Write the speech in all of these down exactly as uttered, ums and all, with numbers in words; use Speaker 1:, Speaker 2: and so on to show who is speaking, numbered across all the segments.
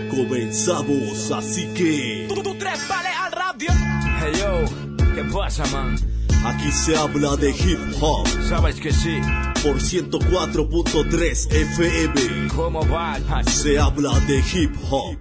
Speaker 1: Comenzamos, así que...
Speaker 2: Tú, tú tres vale al radio. Hey yo, ¿qué pasa, man?
Speaker 1: Aquí se habla de hip hop.
Speaker 2: Sabes que sí.
Speaker 1: Por ciento cuatro punto tres F M.
Speaker 2: ¿Cómo va?
Speaker 1: Se habla de hip hop.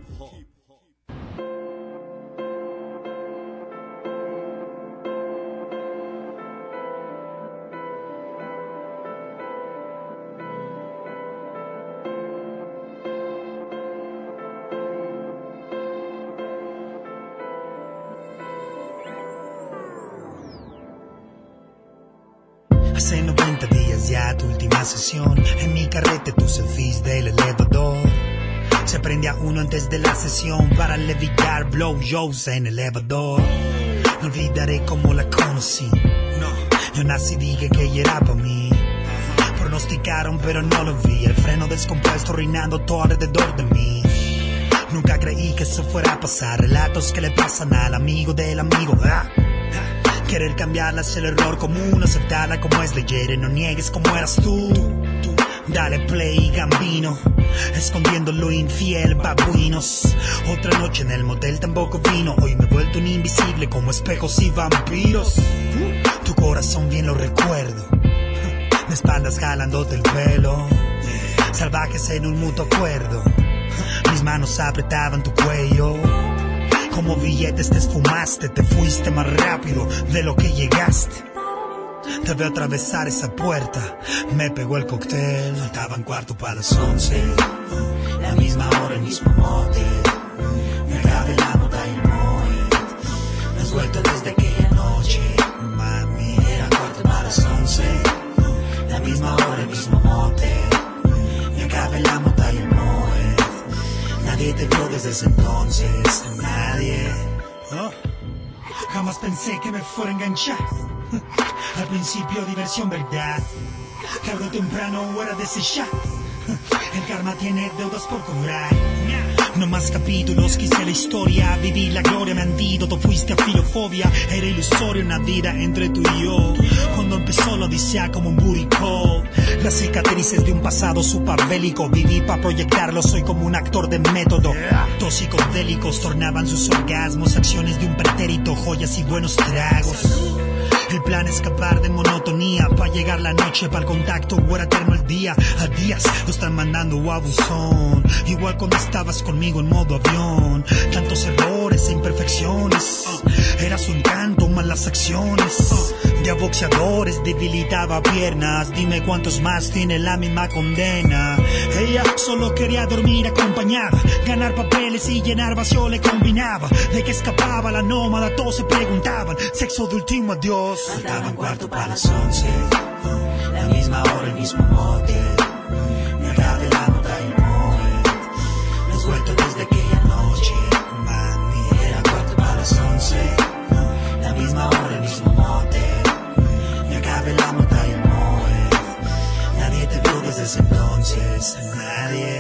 Speaker 3: Hace noventa días ya tu última sesión. En mi carrete tus selfies del elevador. Se prende a uno antes de la sesión para levitar blow shows en el elevador. No olvidaré cómo la conocí. No, yo nací, dije que ella era para mí. Pronosticaron pero no lo vi. El freno descompuesto reinando todo alrededor de mí. Nunca creí que eso fuera a pasar. Relatos que le pasan al amigo del amigo. Ah. Querer cambiarla es el error común, aceptarla como es, leyere, no niegues como eras tú. Dale play, Gambino, escondiendo lo infiel, babuinos. Otra noche en el motel tampoco vino. Hoy me he vuelto un invisible como espejos y vampiros. Tu corazón bien lo recuerdo, de espaldas jalándote el pelo. Salvajes en un mutuo acuerdo, mis manos apretaban tu cuello. Como billetes te esfumaste, te fuiste más rápido de lo que llegaste. Te veo atravesar esa puerta, me pegó el cóctel. Faltaban cuarto para las once, la misma hora, el mismo motel. Me acabé la nota y el moed. Me has vuelto desde aquella noche, mami. Era cuarto para las once, la misma hora, el mismo motel. Me acabé la nota y el moed. Nadie te vio desde ese entonces, nadie. Oh, jamás pensé que me fuera a enganchar. Al principio diversión, verdad. Tarde o temprano era desechar. El karma tiene deudas por cobrar. No más capítulos, quise la historia. Viví la gloria, mi antídoto, fuiste a filofobia. Era ilusoria una vida entre tú y yo. Cuando empezó la odisea como un booty call. Las cicatrices de un pasado supabélico. Viví para proyectarlo, soy como un actor de método. Dos psicodélicos tornaban sus orgasmos acciones de un pretérito, joyas y buenos tragos. El plan es escapar de monotonía, pa' llegar la noche, pa' el contacto, o era eterno el día. A días lo están mandando a buzón, igual cuando estabas conmigo en modo avión. Tantos errores e imperfecciones, era su encanto, malas acciones. De a boxeadores debilitaba piernas, dime cuántos más tiene la misma condena. Ella solo quería dormir acompañada, ganar papeles y llenar vacío le combinaba. De que escapaba la nómada, todos se preguntaban, sexo de último adiós. Faltaban cuarto para las once, la misma hora, el mismo motel. Me acabé la nota y el moed. Me has vuelto desde aquella noche, mami. Era cuarto para las once, la misma hora, el mismo motel. Me acabé la nota y el moed. Nadie te vio desde ese entonces, nadie.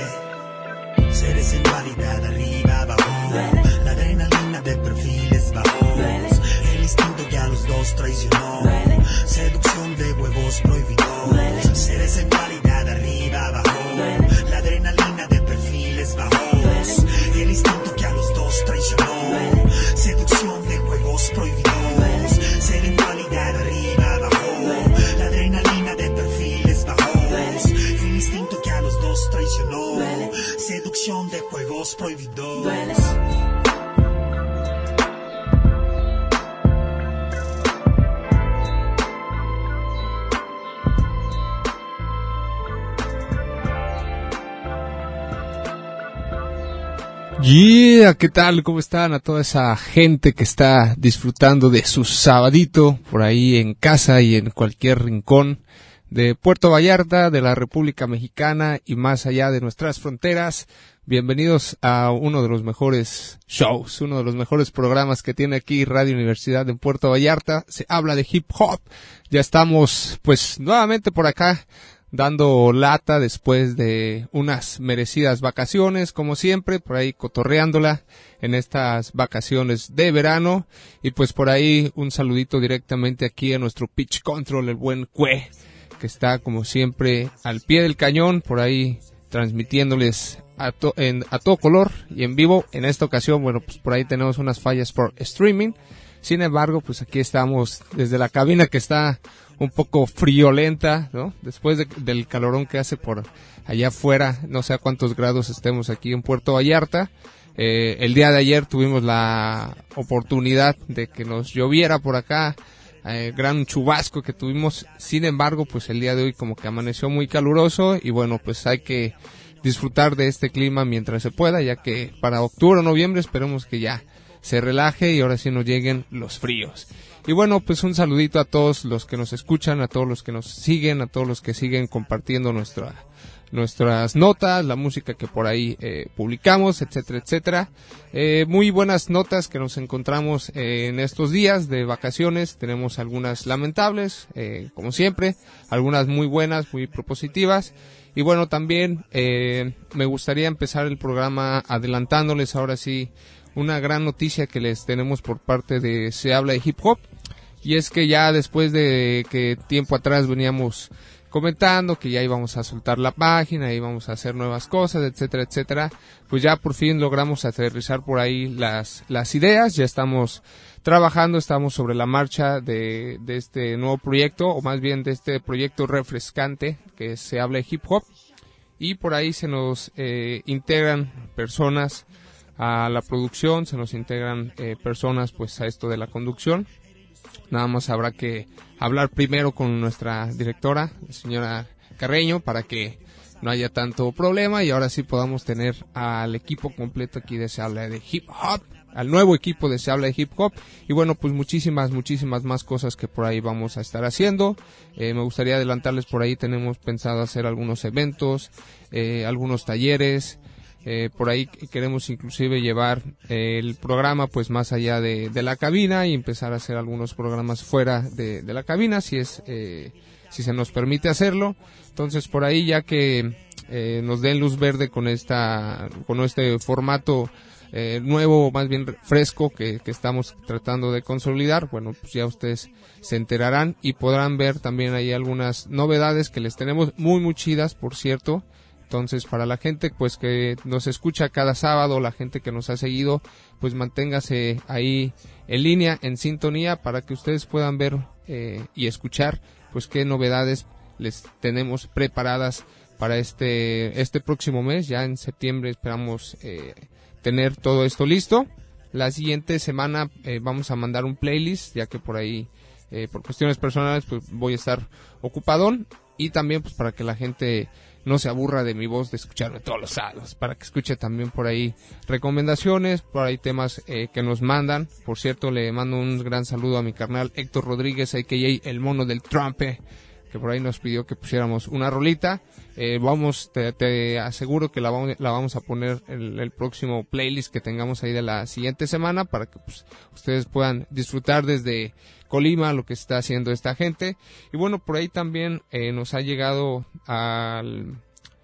Speaker 3: Seres en dualidad, arriba, abajo. La adrenalina de perfiles bajos. El instinto que a los dos traicionó. Seducción de huevos prohibidos. Seres en dualidad, arriba, abajo. La adrenalina de perfiles bajos. El instinto que a los dos traicionó. Seducción de juegos prohibidos. Ser en dualidad, arriba, abajo. La adrenalina de perfiles bajos. El instinto que a los dos traicionó. Seducción de juegos prohibidos.
Speaker 4: Yeah, ¿qué tal? ¿Cómo están? A toda esa gente que está disfrutando de su sabadito por ahí en casa y en cualquier rincón de Puerto Vallarta, de la República Mexicana y más allá de nuestras fronteras. Bienvenidos a uno de los mejores shows, uno de los mejores programas que tiene aquí Radio Universidad en Puerto Vallarta. Se habla de hip hop. Ya estamos pues nuevamente por acá dando lata después de unas merecidas vacaciones, como siempre, por ahí cotorreándola en estas vacaciones de verano. Y pues por ahí un saludito directamente aquí a nuestro pitch control, el buen Cue, que está como siempre al pie del cañón, por ahí transmitiéndoles a, to, en, a todo color y en vivo. En esta ocasión, bueno, pues por ahí tenemos unas fallas por streaming. Sin embargo, pues aquí estamos desde la cabina, que está un poco friolenta, ¿no? Después de, del calorón que hace por allá afuera, no sé a cuántos grados estemos aquí en Puerto Vallarta. Eh, el día de ayer tuvimos la oportunidad de que nos lloviera por acá, eh, gran chubasco que tuvimos. Sin embargo, pues el día de hoy como que amaneció muy caluroso y bueno, pues hay que disfrutar de este clima mientras se pueda, ya que para octubre o noviembre esperemos que ya se relaje y ahora sí nos lleguen los fríos. Y bueno, pues un saludito a todos los que nos escuchan, a todos los que nos siguen, a todos los que siguen compartiendo nuestra, nuestras notas, la música que por ahí eh, publicamos, etcétera, etcétera. Eh, muy buenas notas que nos encontramos eh, en estos días de vacaciones. Tenemos algunas lamentables, eh, como siempre, algunas muy buenas, muy propositivas. Y bueno, también eh, me gustaría empezar el programa adelantándoles ahora sí una gran noticia que les tenemos por parte de Se Habla de Hip Hop, y es que ya después de que tiempo atrás veníamos comentando que ya íbamos a soltar la página, íbamos a hacer nuevas cosas, etcétera, etcétera, pues ya por fin logramos aterrizar por ahí las, las ideas. Ya estamos trabajando, estamos sobre la marcha de, de este nuevo proyecto, o más bien de este proyecto refrescante que Se Habla de Hip Hop, y por ahí se nos eh, integran personas a la producción, se nos integran eh, personas pues a esto de la conducción. Nada más habrá que hablar primero con nuestra directora, la señora Carreño, para que no haya tanto problema y ahora sí podamos tener al equipo completo aquí de Se Habla de Hip Hop, al nuevo equipo de Se Habla de Hip Hop. Y bueno, pues muchísimas, muchísimas más cosas que por ahí vamos a estar haciendo. Eh, me gustaría adelantarles, por ahí tenemos pensado hacer algunos eventos, eh, algunos talleres. Eh, por ahí queremos inclusive llevar eh, el programa pues más allá de, de la cabina y empezar a hacer algunos programas fuera de, de la cabina, si es eh, si se nos permite hacerlo. Entonces por ahí, ya que eh, nos den luz verde con esta con este formato eh, nuevo, más bien fresco, que, que estamos tratando de consolidar, bueno, pues ya ustedes se enterarán y podrán ver también ahí algunas novedades que les tenemos muy muy chidas, por cierto. Entonces, para la gente pues que nos escucha cada sábado, la gente que nos ha seguido, pues manténgase ahí en línea, en sintonía, para que ustedes puedan ver eh, y escuchar pues qué novedades les tenemos preparadas para este este próximo mes. Ya en septiembre esperamos eh, tener todo esto listo. La siguiente semana eh, vamos a mandar un playlist, ya que por ahí eh, por cuestiones personales pues voy a estar ocupadón, y también pues para que la gente no se aburra de mi voz de escucharme todos los sábados, para que escuche también por ahí recomendaciones, por ahí temas eh, que nos mandan. Por cierto, le mando un gran saludo a mi carnal Héctor Rodríguez, a k a el mono del Trumpe, que por ahí nos pidió que pusiéramos una rolita. Eh, vamos, te, te aseguro que la vamos, la vamos a poner en el próximo playlist que tengamos ahí de la siguiente semana, para que pues, ustedes puedan disfrutar desde Colima lo que está haciendo esta gente. Y bueno, por ahí también eh, nos ha llegado al,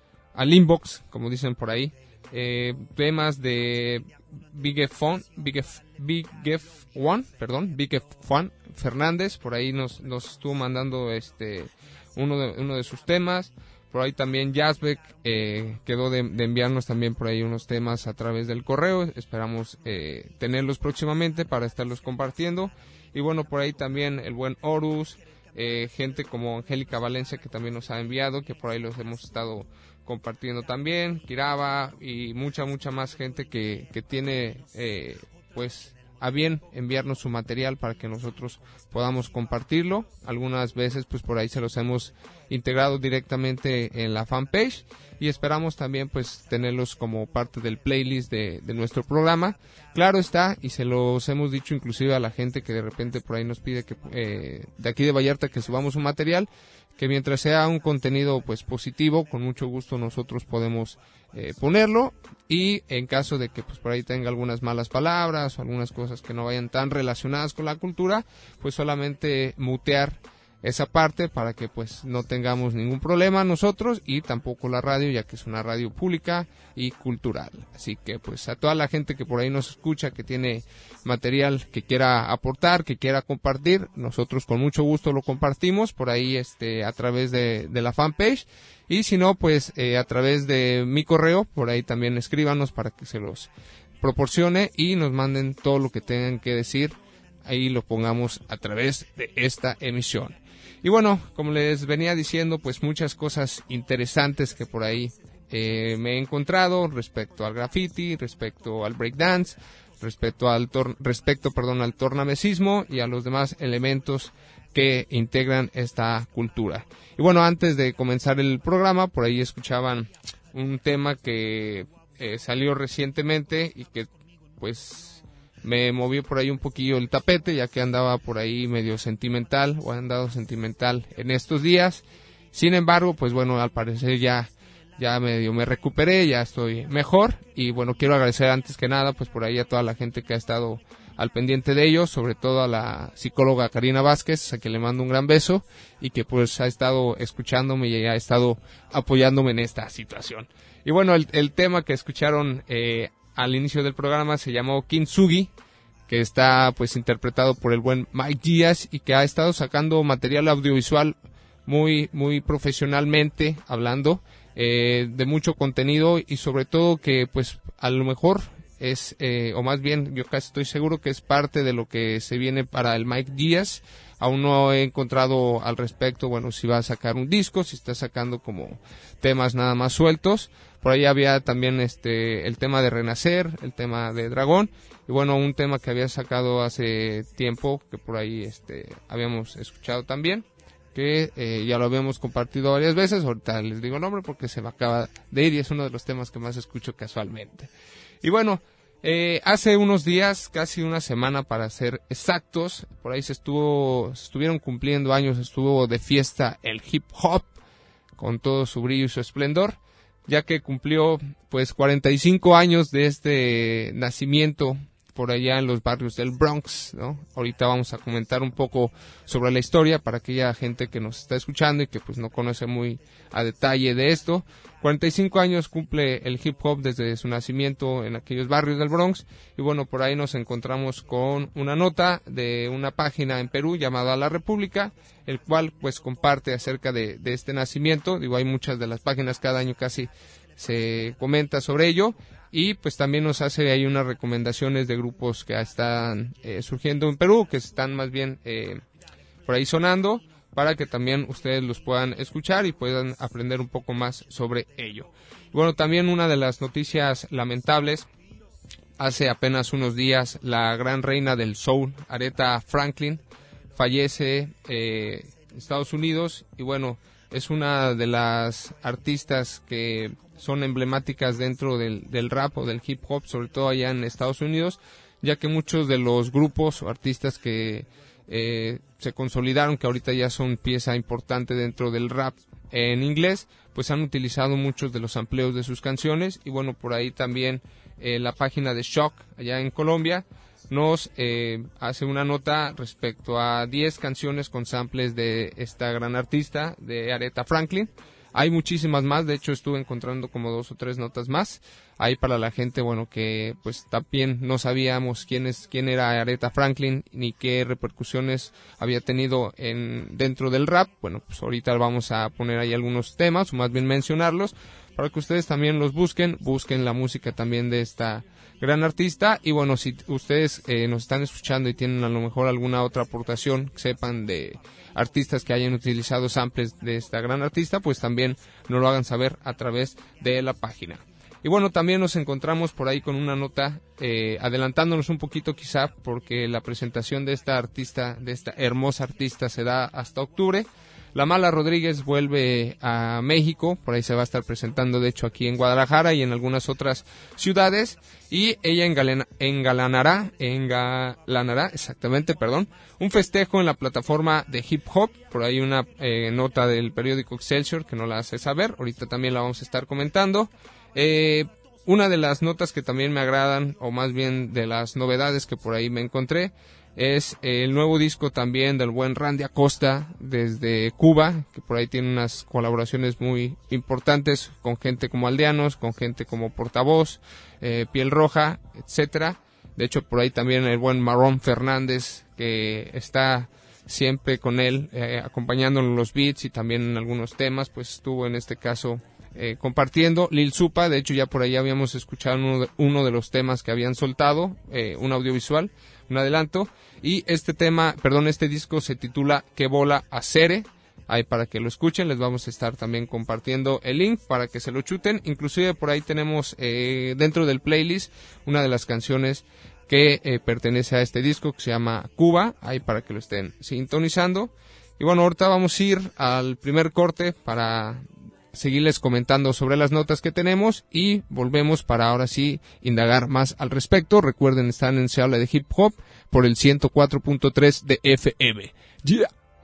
Speaker 4: al inbox, como dicen por ahí, eh, temas de Big F One, Big F, Big F One, perdón, Big F One Fernández. Por ahí nos, nos estuvo mandando este uno de, uno de sus temas. Por ahí también Jazzbeck eh, quedó de, de enviarnos también por ahí unos temas a través del correo. Esperamos eh, tenerlos próximamente para estarlos compartiendo. Y bueno, por ahí también el buen Horus, eh, gente como Angélica Valencia, que también nos ha enviado, que por ahí los hemos estado compartiendo también, Kiraba y mucha, mucha más gente que, que tiene eh, pues a bien enviarnos su material para que nosotros podamos compartirlo. Algunas veces pues por ahí se los hemos integrado directamente en la fanpage, y esperamos también pues tenerlos como parte del playlist de, de nuestro programa. Claro está, y se los hemos dicho inclusive a la gente que de repente por ahí nos pide que eh, de aquí de Vallarta que subamos un material, que mientras sea un contenido pues positivo, con mucho gusto nosotros podemos eh, ponerlo, y en caso de que pues por ahí tenga algunas malas palabras o algunas cosas que no vayan tan relacionadas con la cultura, pues solamente mutear esa parte para que pues no tengamos ningún problema nosotros y tampoco la radio, ya que es una radio pública y cultural. Así que pues a toda la gente que por ahí nos escucha, que tiene material que quiera aportar, que quiera compartir, nosotros con mucho gusto lo compartimos por ahí este a través de, de la fanpage, y si no pues eh, a través de mi correo, por ahí también escríbanos para que se los proporcione y nos manden todo lo que tengan que decir, ahí lo pongamos a través de esta emisión. Y bueno, como les venía diciendo, pues muchas cosas interesantes que por ahí eh, me he encontrado respecto al graffiti, respecto al breakdance, respecto al tor- respecto, perdón, al tornamesismo y a los demás elementos que integran esta cultura. Y bueno, antes de comenzar el programa, por ahí escuchaban un tema que eh, salió recientemente y que pues me movió por ahí un poquillo el tapete, ya que andaba por ahí medio sentimental, o he andado sentimental en estos días. Sin embargo, pues bueno, al parecer ya, ya medio me recuperé, ya estoy mejor. Y bueno, quiero agradecer antes que nada, pues por ahí a toda la gente que ha estado al pendiente de ellos, sobre todo a la psicóloga Karina Vázquez, a quien le mando un gran beso, y que pues ha estado escuchándome y ha estado apoyándome en esta situación. Y bueno, el, el tema que escucharon eh, al inicio del programa se llamó Kintsugi, que está pues interpretado por el buen Mike Díaz y que ha estado sacando material audiovisual muy muy profesionalmente hablando, eh, de mucho contenido, y sobre todo que pues a lo mejor es, eh, o más bien yo casi estoy seguro que es parte de lo que se viene para el Mike Díaz. Aún no he encontrado al respecto, bueno, si va a sacar un disco, si está sacando como temas nada más sueltos. Por ahí había también este el tema de Renacer, el tema de Dragón, y bueno, un tema que había sacado hace tiempo, que por ahí este habíamos escuchado también, que eh, ya lo habíamos compartido varias veces. Ahorita les digo el nombre porque se me acaba de ir y es uno de los temas que más escucho casualmente. Y bueno, eh, hace unos días, casi una semana para ser exactos, por ahí se estuvo, se estuvieron cumpliendo años, estuvo de fiesta el hip hop con todo su brillo y su esplendor, ya que cumplió pues cuarenta y cinco años de este nacimiento por allá en los barrios del Bronx, ¿no? Ahorita vamos a comentar un poco sobre la historia para aquella gente que nos está escuchando y que pues no conoce muy a detalle de esto. cuarenta y cinco años cumple el hip hop desde su nacimiento en aquellos barrios del Bronx, y bueno, por ahí nos encontramos con una nota de una página en Perú llamada La República, el cual pues comparte acerca de, de este nacimiento. Digo, hay muchas de las páginas, cada año casi se comenta sobre ello, y pues también nos hace ahí unas recomendaciones de grupos que están eh, surgiendo en Perú, que están más bien eh, por ahí sonando, para que también ustedes los puedan escuchar y puedan aprender un poco más sobre ello. Bueno, también una de las noticias lamentables, hace apenas unos días la gran reina del soul, Aretha Franklin, fallece eh, en Estados Unidos, y bueno, es una de las artistas que son emblemáticas dentro del, del rap o del hip hop, sobre todo allá en Estados Unidos, ya que muchos de los grupos o artistas que eh, se consolidaron, que ahorita ya son pieza importante dentro del rap en inglés, pues han utilizado muchos de los sampleos de sus canciones. Y bueno, por ahí también eh, la página de Shock allá en Colombia nos eh, hace una nota respecto a diez canciones con samples de esta gran artista, de Aretha Franklin. Hay muchísimas más, de hecho estuve encontrando como dos o tres notas más. Ahí para la gente, bueno, que pues también no sabíamos quién es, quién era Aretha Franklin ni qué repercusiones había tenido en dentro del rap. Bueno, pues ahorita vamos a poner ahí algunos temas, o más bien mencionarlos, para que ustedes también los busquen, busquen la música también de esta gran artista. Y bueno, si ustedes eh, nos están escuchando y tienen a lo mejor alguna otra aportación, sepan de artistas que hayan utilizado samples de esta gran artista, pues también nos lo hagan saber a través de la página. Y bueno, también nos encontramos por ahí con una nota, eh, adelantándonos un poquito quizá, porque la presentación de esta artista, de esta hermosa artista, se da hasta octubre. La Mala Rodríguez vuelve a México, por ahí se va a estar presentando de hecho aquí en Guadalajara y en algunas otras ciudades, y ella engalena, engalanará, engalanará, exactamente, perdón, un festejo en la plataforma de hip hop. Por ahí una eh, nota del periódico Excelsior que no la hace saber, ahorita también la vamos a estar comentando. Eh, una de las notas que también me agradan, o más bien de las novedades que por ahí me encontré, es el nuevo disco también del buen Randy Acosta desde Cuba, que por ahí tiene unas colaboraciones muy importantes con gente como Aldeanos, con gente como Portavoz, eh, Piel Roja, etcétera. De hecho, por ahí también el buen Marrón Fernández, que está siempre con él, eh, acompañándolo en los beats y también en algunos temas, pues estuvo en este caso eh, compartiendo. Lil Supa, de hecho ya por ahí habíamos escuchado uno de, uno de los temas que habían soltado, eh, un audiovisual, un adelanto, y este tema, perdón, este disco se titula Que Bola Acere. Ahí para que lo escuchen, les vamos a estar también compartiendo el link para que se lo chuten. Inclusive por ahí tenemos eh, dentro del playlist una de las canciones que eh, pertenece a este disco, que se llama Cuba, ahí para que lo estén sintonizando. Y bueno, ahorita vamos a ir al primer corte para seguirles comentando sobre las notas que tenemos y volvemos para ahora sí indagar más al respecto. Recuerden, están en Se Habla de Hip Hop por el ciento cuatro punto tres de F M. Yeah.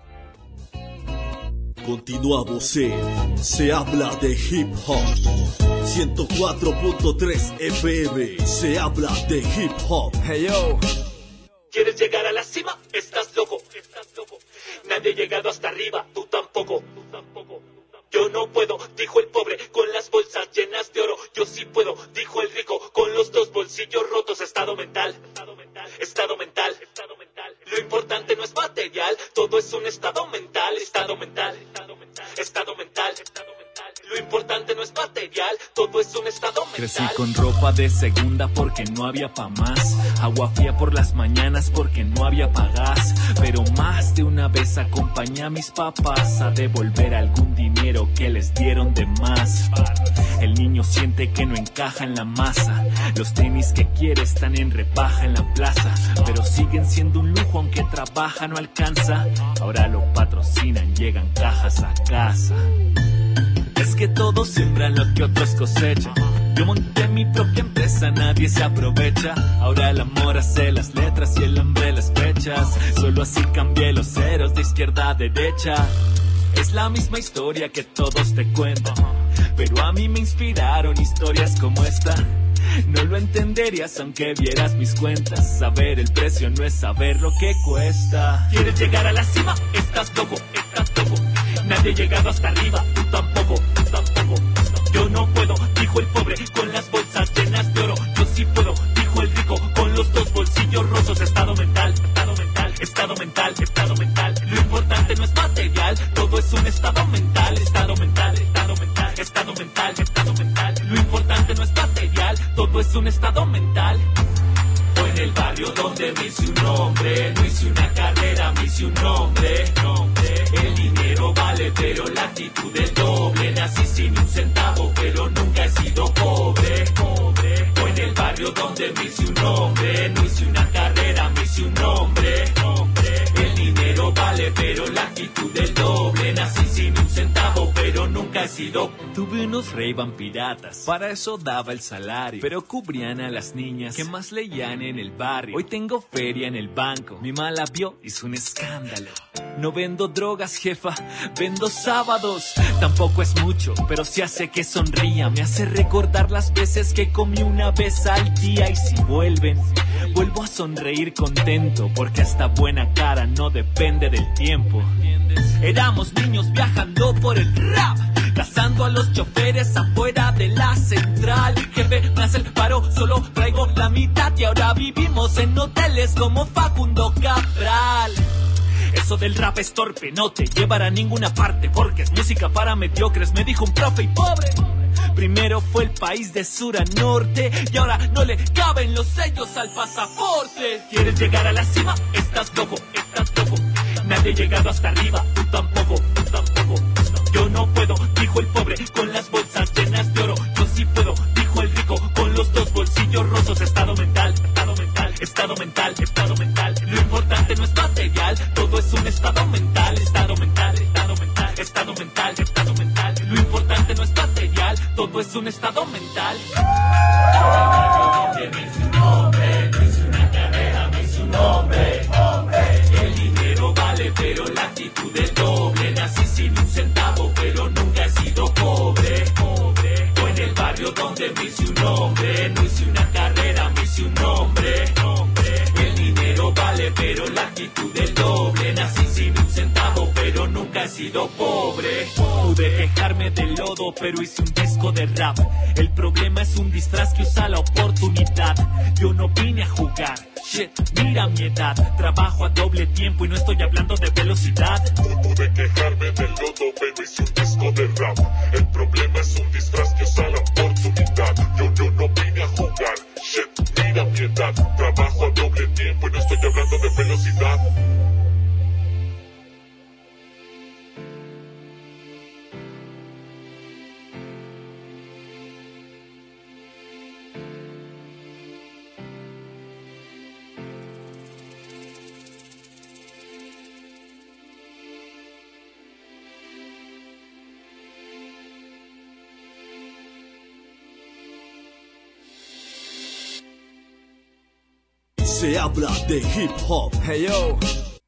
Speaker 1: Continuamos en Se Habla de Hip Hop ciento cuatro punto tres F M. Se habla de hip hop.
Speaker 2: Hey yo.
Speaker 5: ¿Quieres llegar a la cima? Estás loco, estás loco. Nadie ha llegado hasta arriba, tú tampoco, tú tampoco. Yo no puedo, dijo el pobre, con las bolsas llenas de oro. Yo sí puedo, dijo el rico, con los dos bolsillos rotos. Estado mental, estado mental, estado mental, estado mental. Lo importante no es material, todo es un estado mental, estado mental, estado mental, estado mental, estado mental. Lo importante no es material, todo es un estado mental.
Speaker 6: Crecí con ropa de segunda porque no había pa' más. Agua fría por las mañanas porque no había pa' gas. Pero más de una vez acompañé a mis papás a devolver algún dinero que les dieron de más. El niño siente que no encaja en la masa. Los tenis que quiere están en rebaja en la plaza, pero siguen siendo un lujo aunque trabaja no alcanza. Ahora lo patrocinan, llegan cajas a casa. Es que todos siembran lo que otros cosechan. Yo monté mi propia empresa, nadie se aprovecha. Ahora el amor hace las letras y el hambre las fechas. Solo así cambié los ceros de izquierda a derecha. Es la misma historia que todos te cuentan, pero a mí me inspiraron historias como esta. No lo entenderías aunque vieras mis cuentas. Saber el precio no es saber lo que cuesta. ¿Quieres llegar a la cima? Estás loco, estás loco. Nadie ha llegado hasta arriba, tú tampoco, tú tampoco. Yo no puedo, dijo el pobre, con las bolsas llenas de oro. Yo sí puedo, dijo el rico, con los dos bolsillos rotos. Estado mental, estado mental, estado mental, estado mental. Lo importante no es material, todo es un estado mental. Estado mental, estado mental, estado mental, estado mental. Lo importante no es material, todo es un estado mental. Fue en el barrio donde me hice un nombre, no hice una carrera, me hice un nombre, nombre. El dinero vale, pero la actitud es doble. Nací sin un centavo, pero nunca he sido pobre, pobre. Fue en el barrio donde me hice un nombre, no hice una carrera, me hice un nombre, nombre. El dinero vale, pero la actitud es doble. Nací sin un centavo, pero nunca he sido. Tuve unos Ray-Ban piratas, para eso daba el salario, pero cubrían a las niñas que más leían en el barrio. Hoy tengo feria en el banco, mi mala vio, hizo un escándalo. No vendo drogas, jefa, vendo sábados. Tampoco es mucho, pero sí hace que sonría. Me hace recordar las veces que comí una vez al día. Y si vuelven, vuelvo a sonreír contento, porque esta buena cara no depende del tiempo. Éramos niños viajando por el rap, cazando a los choferes afuera de la central. Jefe, me hace el paro, solo traigo la mitad. Y ahora vivimos en hoteles como Facundo Cabral. Eso del rap es torpe, no te llevará a ninguna parte, porque es música para mediocres, me dijo un profe y pobre. Primero fue el país de sur a norte, y ahora no le caben los sellos al pasaporte. ¿Quieres llegar a la cima? Estás loco, estás loco. Nadie ha llegado hasta arriba, tú tampoco, tú tampoco. Yo no puedo, dijo el pobre, con las bolsas llenas de oro. Yo sí puedo, dijo el rico, con los dos bolsillos rotos. Estado mental, estado mental, estado mental, estado mental. Lo importante no es material, todo es un estado mental. Estado mental, estado mental, estado mental, estado mental. Lo importante no es material, todo es un estado mental. Me hice un nombre, me hice una carrera, me hice un nombre, hombre. El dinero vale, pero la actitud es doble. Nací sin un centavo, pero nunca he sido pobre, pobre. Fue en el barrio donde me hice un nombre.
Speaker 5: magnitud del doble. Nací sin un centavo, pero nunca he sido pobre. Pude quejarme del lodo, pero hice un disco de rap. El problema es un disfraz que usa la oportunidad. Yo no vine a jugar, shit, mira mi edad. Trabajo a doble tiempo y no estoy hablando de velocidad.
Speaker 7: Pude quejarme del lodo, pero hice un disco de rap. El problema es un disfraz que usa la oportunidad. Yo, yo no vine a jugar, shit, mira mi edad. Trabajo a doble tiempo y no estoy hablando de velocidad.
Speaker 1: Se habla de hip hop.
Speaker 2: Hey yo.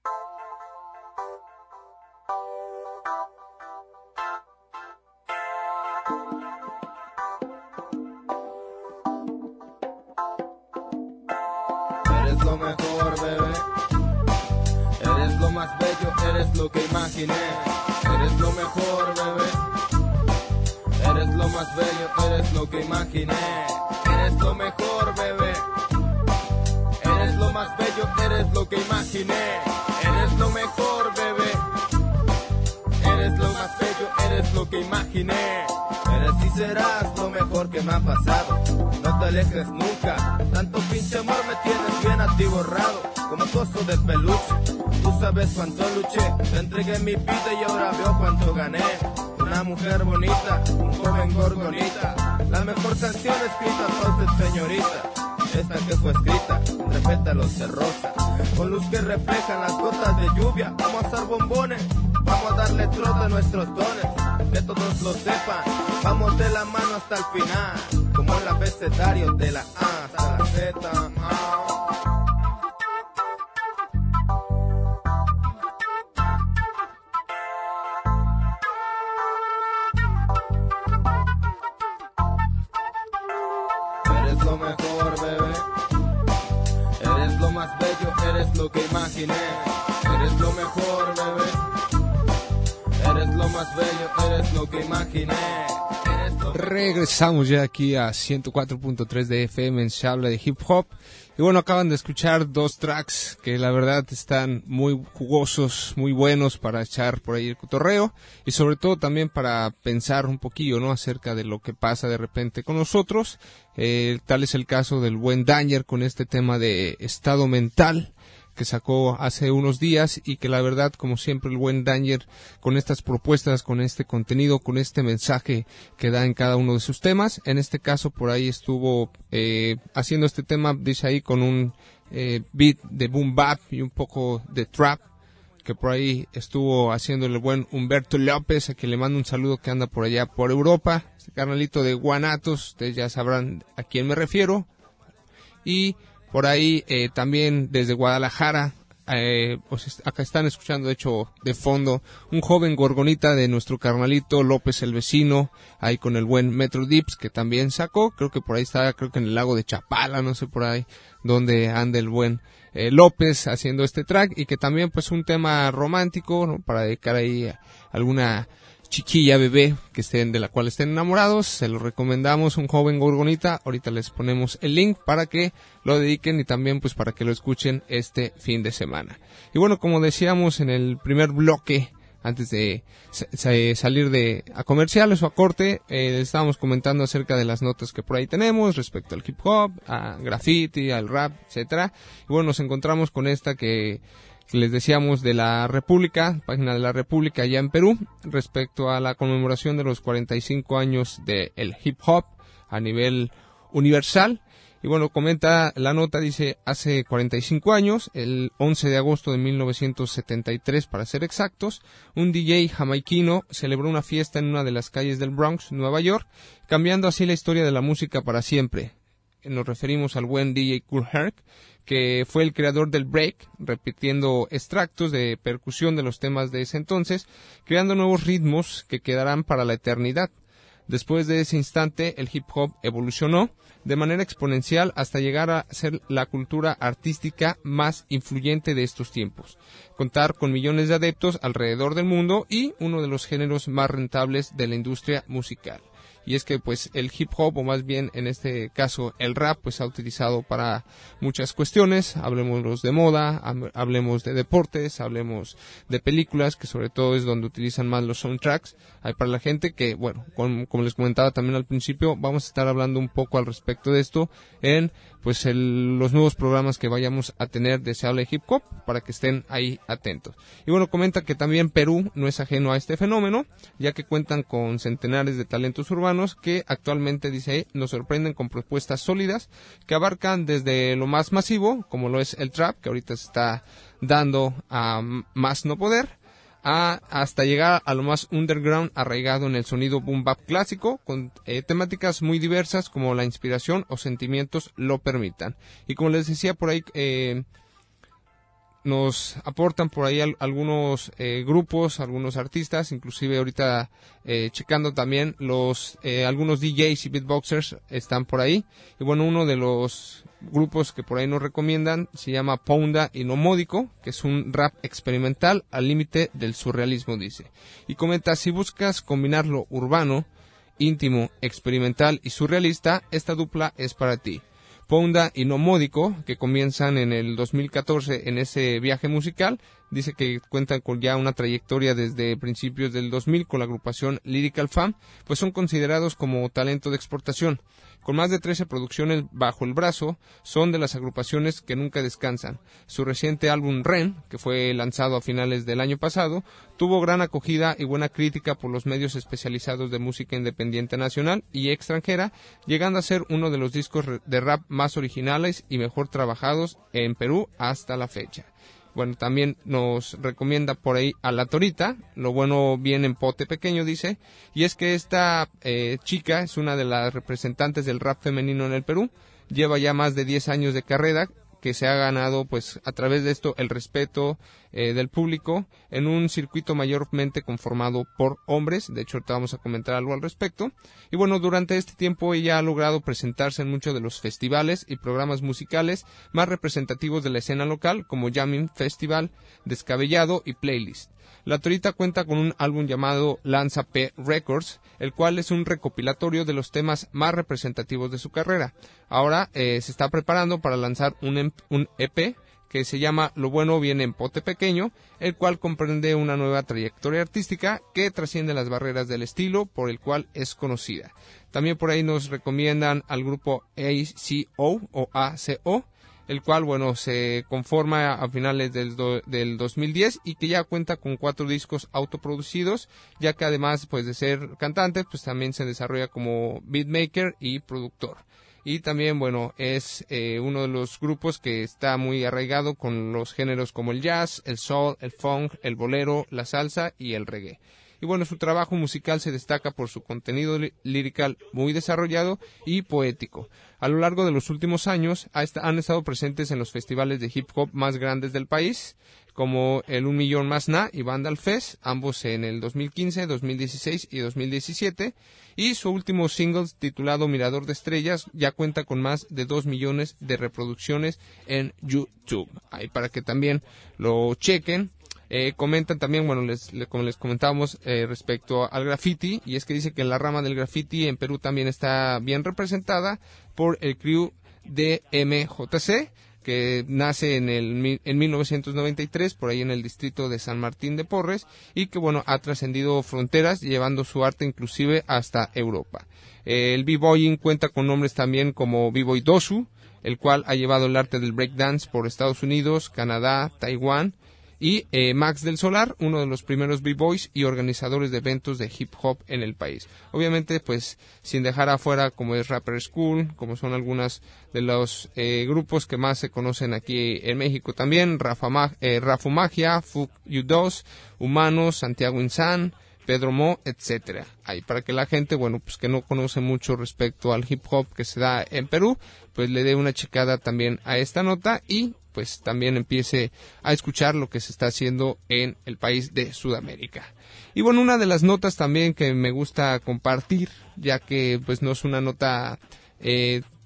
Speaker 8: Eres lo mejor, bebé. Eres lo más bello, eres lo que imaginé. Eres lo mejor, bebé. Eres lo más bello, eres lo que imaginé. Eres lo mejor, bebé. Eres lo más bello, eres lo que imaginé. Eres lo mejor, bebé. Eres lo más bello, eres lo que imaginé. Eres y serás lo mejor que me ha pasado. No te alejes nunca. Tanto pinche amor me tienes bien atiborrado. Como coso de peluche. Tú sabes cuánto luché. Te entregué mi vida y ahora veo cuánto gané. Una mujer bonita, un joven gorgonita. La mejor canción escrita por usted, señorita. Esta que fue escrita, entre pétalos de rosa, con luz que reflejan las gotas de lluvia. Vamos a hacer bombones, vamos a darle trote a nuestros dones, que todos lo sepan. Vamos de la mano hasta el final, como el abecedario de la A hasta la Z. Ah. Eres lo mejor, bebé. Eres lo más bello, eres lo que imaginé. Eres lo mejor, bebé. Eres lo más bello, eres lo que imaginé. Eres lo...
Speaker 4: Regresamos ya aquí a ciento cuatro punto tres de F M en Se habla de hip hop. Y bueno, acaban de escuchar dos tracks que la verdad están muy jugosos, muy buenos para echar por ahí el cotorreo y sobre todo también para pensar un poquillo, ¿no?, acerca de lo que pasa de repente con nosotros. Eh, tal es el caso del buen Danger con este tema de estado mental que sacó hace unos días y que la verdad, como siempre, el buen Danger con estas propuestas, con este contenido, con este mensaje que da en cada uno de sus temas. En este caso, por ahí estuvo eh, haciendo este tema, dice ahí, con un eh, beat de boom bap y un poco de trap, que por ahí estuvo haciendo el buen Humberto López, a quien le mando un saludo, que anda por allá por Europa. Este carnalito de Guanatos, ustedes ya sabrán a quién me refiero. Y por ahí eh, también desde Guadalajara, eh, pues acá están escuchando, de hecho, de fondo, un joven gorgonita de nuestro carnalito López el Vecino, ahí con el buen Metro Dips, que también sacó, creo que por ahí está, creo que en el lago de Chapala, no sé por ahí, donde anda el buen eh, López haciendo este track, y que también pues un tema romántico, ¿no?, para dedicar ahí a alguna chiquilla, bebé, que estén, de la cual estén enamorados. Se lo recomendamos, un joven gorgonita. Ahorita les ponemos el link para que lo dediquen y también pues para que lo escuchen este fin de semana. Y bueno, como decíamos en el primer bloque, antes de salir de a comerciales o a corte, eh, estábamos comentando acerca de las notas que por ahí tenemos respecto al hip hop, a graffiti, al rap, etcétera. Y bueno, nos encontramos con esta que les decíamos de la República, página de la República allá en Perú, respecto a la conmemoración de los cuarenta y cinco años del hip hop a nivel universal. Y bueno, comenta la nota, dice, hace cuarenta y cinco años, el once de agosto de mil novecientos setenta y tres para ser exactos, un D J jamaiquino celebró una fiesta en una de las calles del Bronx, Nueva York, cambiando así la historia de la música para siempre. Nos referimos al buen D J Kool Herc, que fue el creador del break, repitiendo extractos de percusión de los temas de ese entonces, creando nuevos ritmos que quedarán para la eternidad. Después de ese instante, el hip hop evolucionó, de manera exponencial hasta llegar a ser la cultura artística más influyente de estos tiempos, contar con millones de adeptos alrededor del mundo y uno de los géneros más rentables de la industria musical. Y es que pues el hip hop, o más bien en este caso el rap, pues ha utilizado para muchas cuestiones. Hablemos de moda, hablemos de deportes, hablemos de películas, que sobre todo es donde utilizan más los soundtracks. Hay para la gente que, bueno, con, como les comentaba también al principio, vamos a estar hablando un poco al respecto de esto en pues el, los nuevos programas que vayamos a tener de Se Habla de Hip Hop, para que estén ahí atentos. Y bueno, comenta que también Perú no es ajeno a este fenómeno, ya que cuentan con centenares de talentos urbanos que actualmente, dice, nos sorprenden con propuestas sólidas que abarcan desde lo más masivo, como lo es el trap, que ahorita se está dando a más no poder, A, hasta llegar a lo más underground, arraigado en el sonido boom bap clásico, con eh, temáticas muy diversas como la inspiración o sentimientos lo permitan. Y como les decía por ahí, eh, nos aportan por ahí al, algunos eh, grupos, algunos artistas, inclusive ahorita eh, checando también los eh, algunos D Js y beatboxers están por ahí. Y bueno, uno de los grupos que por ahí nos recomiendan se llama Pounda y Nomódico, que es un rap experimental al límite del surrealismo, dice. Y comenta, si buscas combinar lo urbano, íntimo, experimental y surrealista, esta dupla es para ti. Pounda y Nomódico, que comienzan en el dos mil catorce en ese viaje musical, dice que cuentan con ya una trayectoria desde principios del dos mil con la agrupación Lyrical Fam, pues son considerados como talento de exportación. Con más de trece producciones bajo el brazo, son de las agrupaciones que nunca descansan. Su reciente álbum Ren, que fue lanzado a finales del año pasado, tuvo gran acogida y buena crítica por los medios especializados de música independiente nacional y extranjera, llegando a ser uno de los discos de rap más originales y mejor trabajados en Perú hasta la fecha. Bueno, también nos recomienda por ahí a La Torita, lo bueno viene en pote pequeño, dice, y es que esta eh, chica es una de las representantes del rap femenino en el Perú, lleva ya más de diez años de carrera, que se ha ganado pues a través de esto el respeto eh, del público en un circuito mayormente conformado por hombres. De hecho, ahorita vamos a comentar algo al respecto. Y bueno, durante este tiempo ella ha logrado presentarse en muchos de los festivales y programas musicales más representativos de la escena local, como Jamming Festival, Descabellado y Playlist. La Torita cuenta con un álbum llamado Lanza P Records, el cual es un recopilatorio de los temas más representativos de su carrera. Ahora eh, se está preparando para lanzar un, un E P que se llama Lo Bueno Viene en Pote Pequeño, el cual comprende una nueva trayectoria artística que trasciende las barreras del estilo por el cual es conocida. También por ahí nos recomiendan al grupo A C O o A C O, el cual, bueno, se conforma a finales del, do, del dos mil diez y que ya cuenta con cuatro discos autoproducidos, ya que además, pues, de ser cantante, pues también se desarrolla como beatmaker y productor. Y también, bueno, es eh, uno de los grupos que está muy arraigado con los géneros como el jazz, el soul, el funk, el bolero, la salsa y el reggae. Y bueno, su trabajo musical se destaca por su contenido lírico muy desarrollado y poético. A lo largo de los últimos años han estado presentes en los festivales de hip hop más grandes del país, como el Un Millón Más Na y Vandal Fest, ambos en el dos mil quince, dos mil dieciséis y dos mil diecisiete, y su último single titulado Mirador de Estrellas ya cuenta con más de dos millones de reproducciones en YouTube. Ahí para que también lo chequen. Eh, comentan también, bueno, les, les, como les comentábamos eh, respecto al graffiti, y es que dice que la rama del graffiti en Perú también está bien representada por el crew de M J C, que nace en el en mil novecientos noventa y tres por ahí en el distrito de San Martín de Porres, y que bueno ha trascendido fronteras llevando su arte inclusive hasta Europa. Eh, el b-boying cuenta con nombres también como B-Boy Dosu, el cual ha llevado el arte del breakdance por Estados Unidos, Canadá, Taiwán, y eh, Max del Solar, uno de los primeros b-boys y organizadores de eventos de hip hop en el país. Obviamente, pues, sin dejar afuera como es Rapper School, como son algunas de los eh, grupos que más se conocen aquí en México también, Rafa Mag- eh, Rafu Magia, Fuck You dos, Humanos, Santiago Insan, Pedro Mo, etcétera. Ahí para que la gente, bueno, pues que no conoce mucho respecto al hip hop que se da en Perú, pues le dé una checada también a esta nota y pues también empiece a escuchar lo que se está haciendo en el país de Sudamérica. Y bueno, una de las notas también que me gusta compartir, ya que pues no es una nota eh,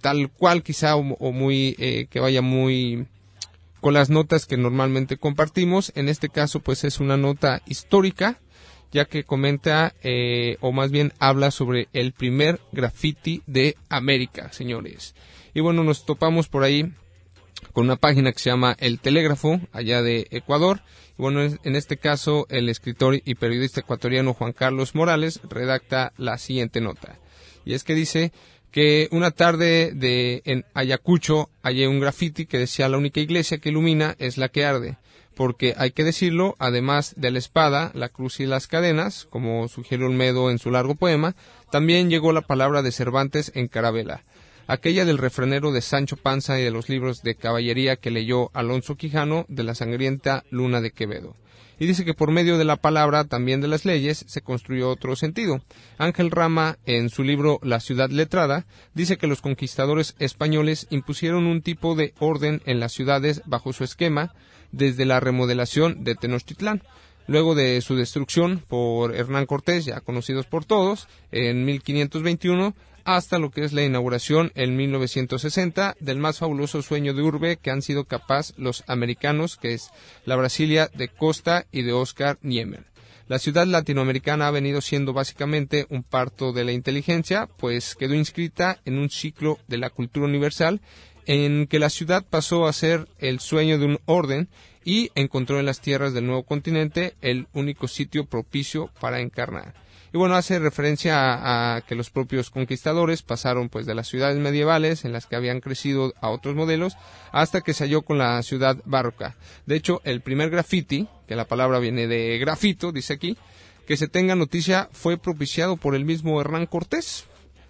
Speaker 4: tal cual quizá o, o muy eh, que vaya muy con las notas que normalmente compartimos. En este caso pues es una nota histórica, ya que comenta eh, o más bien habla sobre el primer graffiti de América, señores. Y bueno, nos topamos por ahí con una página que se llama El Telégrafo, allá de Ecuador. Y bueno, en este caso el escritor y periodista ecuatoriano Juan Carlos Morales redacta la siguiente nota. Y es que dice que una tarde de en Ayacucho hallé un graffiti que decía: la única iglesia que ilumina es la que arde. Porque hay que decirlo, además de la espada, la cruz y las cadenas, como sugiere Olmedo en su largo poema, también llegó la palabra de Cervantes en Carabela, aquella del refranero de Sancho Panza y de los libros de caballería que leyó Alonso Quijano de la sangrienta Luna de Quevedo. Y dice que por medio de la palabra, también de las leyes, se construyó otro sentido. Ángel Rama, en su libro La ciudad letrada, dice que los conquistadores españoles impusieron un tipo de orden en las ciudades bajo su esquema, desde la remodelación de Tenochtitlán, luego de su destrucción por Hernán Cortés, ya conocidos por todos, en mil quinientos veintiuno, hasta lo que es la inauguración en mil novecientos sesenta del más fabuloso sueño de urbe que han sido capaz los americanos, que es la Brasilia de Costa y de Oscar Niemeyer. La ciudad latinoamericana ha venido siendo básicamente un parto de la inteligencia, pues quedó inscrita en un ciclo de la cultura universal, en que la ciudad pasó a ser el sueño de un orden y encontró en las tierras del nuevo continente el único sitio propicio para encarnar. Y bueno, hace referencia a, a que los propios conquistadores pasaron pues de las ciudades medievales en las que habían crecido a otros modelos hasta que se halló con la ciudad barroca. De hecho, el primer graffiti, que la palabra viene de grafito, dice aquí, que se tenga noticia, fue propiciado por el mismo Hernán Cortés,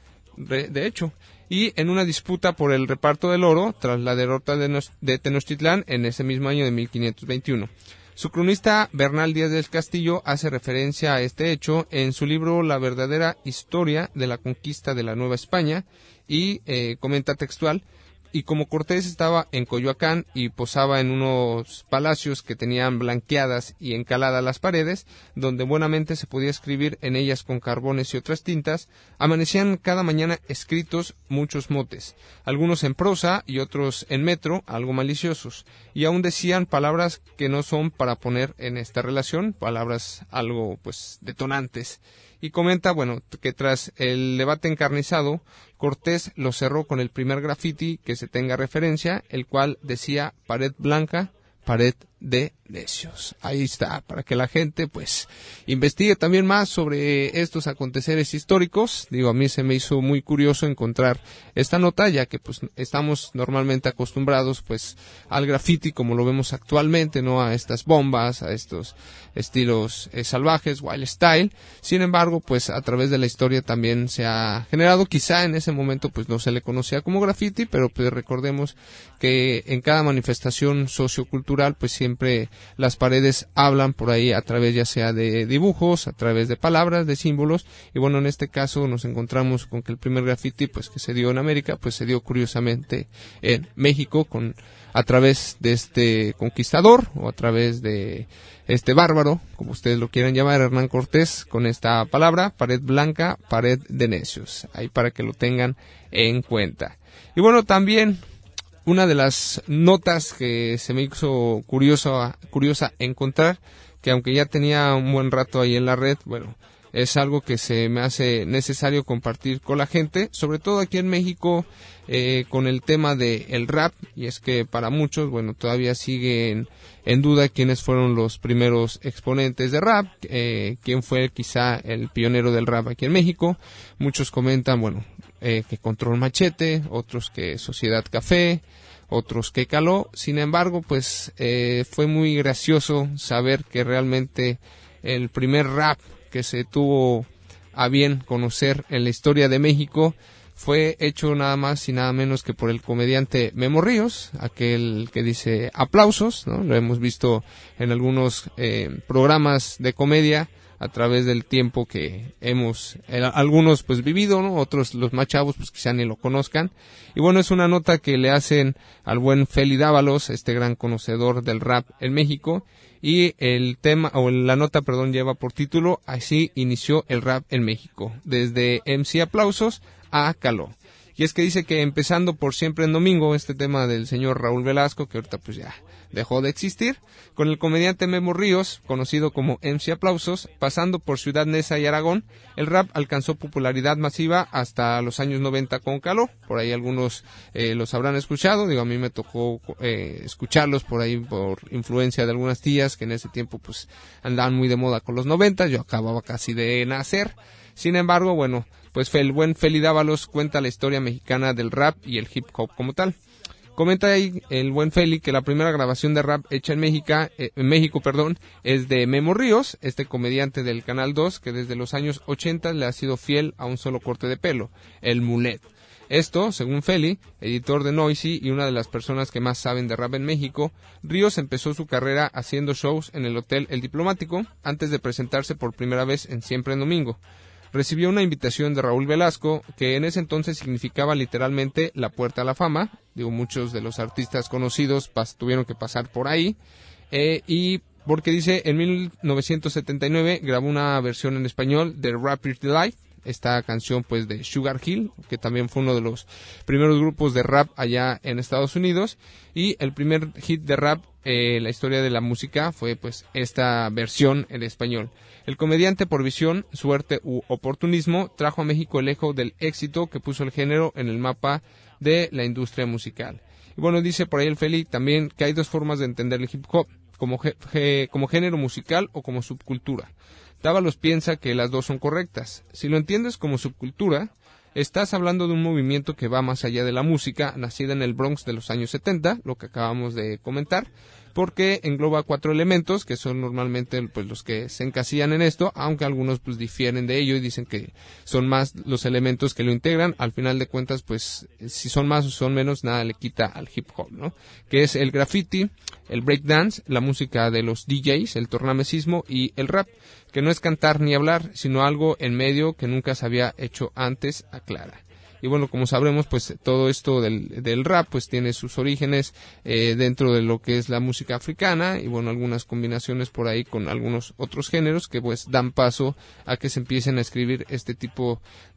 Speaker 4: de, de hecho, y en una disputa por el reparto del oro tras la derrota de, Nos, de Tenochtitlán en ese mismo año de mil quinientos veintiuno. Su cronista Bernal Díaz del Castillo hace referencia a este hecho en su libro La verdadera historia de la conquista de la Nueva España y eh, comenta textual: y como Cortés estaba en Coyoacán y posaba en unos palacios que tenían blanqueadas y encaladas las paredes, donde buenamente se podía escribir en ellas con carbones y otras tintas, amanecían cada mañana escritos muchos motes, algunos en prosa y otros en metro, algo maliciosos, y aún decían palabras que no son para poner en esta relación, palabras algo pues detonantes. Y comenta, bueno, que tras el debate encarnizado, Cortés lo cerró con el primer grafiti que se tenga referencia, el cual decía: pared blanca, pared de necios. Ahí está, para que la gente pues investigue también más sobre estos aconteceres históricos. Digo, a mí se me hizo muy curioso encontrar esta nota, ya que pues estamos normalmente acostumbrados pues al graffiti como lo vemos actualmente, ¿no? A estas bombas, a estos estilos eh, salvajes, wild style. Sin embargo, pues a través de la historia también se ha generado, quizá en ese momento pues no se le conocía como graffiti, pero pues recordemos que en cada manifestación sociocultural pues siempre Siempre las paredes hablan por ahí a través ya sea de dibujos, a través de palabras, de símbolos, y bueno, en este caso nos encontramos con que el primer graffiti pues que se dio en América pues se dio curiosamente en México con a través de este conquistador o a través de este bárbaro, como ustedes lo quieran llamar, Hernán Cortés, con esta palabra: pared blanca, pared de necios, ahí para que lo tengan en cuenta. Y bueno, también una de las notas que se me hizo curioso, curiosa encontrar, que aunque ya tenía un buen rato ahí en la red, bueno, es algo que se me hace necesario compartir con la gente, sobre todo aquí en México, eh, con el tema del rap, y es que para muchos, bueno, todavía siguen en duda quiénes fueron los primeros exponentes de rap, eh, quién fue quizá el pionero del rap aquí en México. Muchos comentan, bueno, eh, que Control Machete, otros que Sociedad Café, otros que Caló. Sin embargo, pues eh, fue muy gracioso saber que realmente el primer rap que se tuvo a bien conocer en la historia de México fue hecho nada más y nada menos que por el comediante Memo Ríos, aquel que dice aplausos, ¿no? Lo hemos visto en algunos eh, programas de comedia a través del tiempo que hemos, eh, algunos pues vivido, ¿no? Otros, los más chavos, pues quizá ni lo conozcan. Y bueno, es una nota que le hacen al buen Feli Dávalos, este gran conocedor del rap en México, y el tema, o la nota, perdón, lleva por título: así inició el rap en México, desde M C Aplausos a Caló. Y es que dice que empezando por Siempre en Domingo, este tema del señor Raúl Velasco, que ahorita pues ya dejó de existir, con el comediante Memo Ríos, conocido como M C Aplausos, pasando por Ciudad Neza y Aragón, el rap alcanzó popularidad masiva hasta los años noventa con Caló. Por ahí algunos eh, los habrán escuchado, digo, a mí me tocó eh, escucharlos por ahí por influencia de algunas tías que en ese tiempo pues andaban muy de moda con los noventa, yo acababa casi de nacer. Sin embargo, bueno, pues el buen Feli Dávalos cuenta la historia mexicana del rap y el hip hop como tal. Comenta ahí el buen Feli que la primera grabación de rap hecha en México, eh, en México, perdón, es de Memo Ríos, este comediante del Canal dos que desde los años ochenta le ha sido fiel a un solo corte de pelo, el mulet. Esto, según Feli, editor de Noisy y una de las personas que más saben de rap en México, Ríos empezó su carrera haciendo shows en el Hotel El Diplomático antes de presentarse por primera vez en Siempre en Domingo. Recibió una invitación de Raúl Velasco, que en ese entonces significaba literalmente la puerta a la fama. Digo, muchos de los artistas conocidos pas- tuvieron que pasar por ahí. Eh, y porque dice, en mil novecientos setenta y nueve grabó una versión en español de Rapid Delight, esta canción pues de Sugar Hill, que también fue uno de los primeros grupos de rap allá en Estados Unidos, y el primer hit de rap en eh, la historia de la música fue pues esta versión en español. El comediante, por visión, suerte u oportunismo, trajo a México el eco del éxito que puso el género en el mapa de la industria musical. Y bueno, dice por ahí el Feli también que hay dos formas de entender el hip hop, como, ge- ge- como género musical o como subcultura. Dávalos piensa que las dos son correctas. Si lo entiendes como subcultura, estás hablando de un movimiento que va más allá de la música, nacida en el Bronx de los años setenta, lo que acabamos de comentar, porque engloba cuatro elementos que son normalmente pues los que se encasillan en esto, aunque algunos pues difieren de ello y dicen que son más los elementos que lo integran. Al final de cuentas, pues si son más o son menos, nada le quita al hip hop, ¿no? Que es el graffiti, el breakdance, la música de los D Js, el tornamesismo y el rap, que no es cantar ni hablar, sino algo en medio que nunca se había hecho antes, aclara. Y bueno, como sabremos, pues todo esto del, del rap pues tiene sus orígenes eh, dentro de lo que es la música africana y bueno, algunas combinaciones por ahí con algunos otros géneros que pues dan paso a que se empiecen a escribir este tipo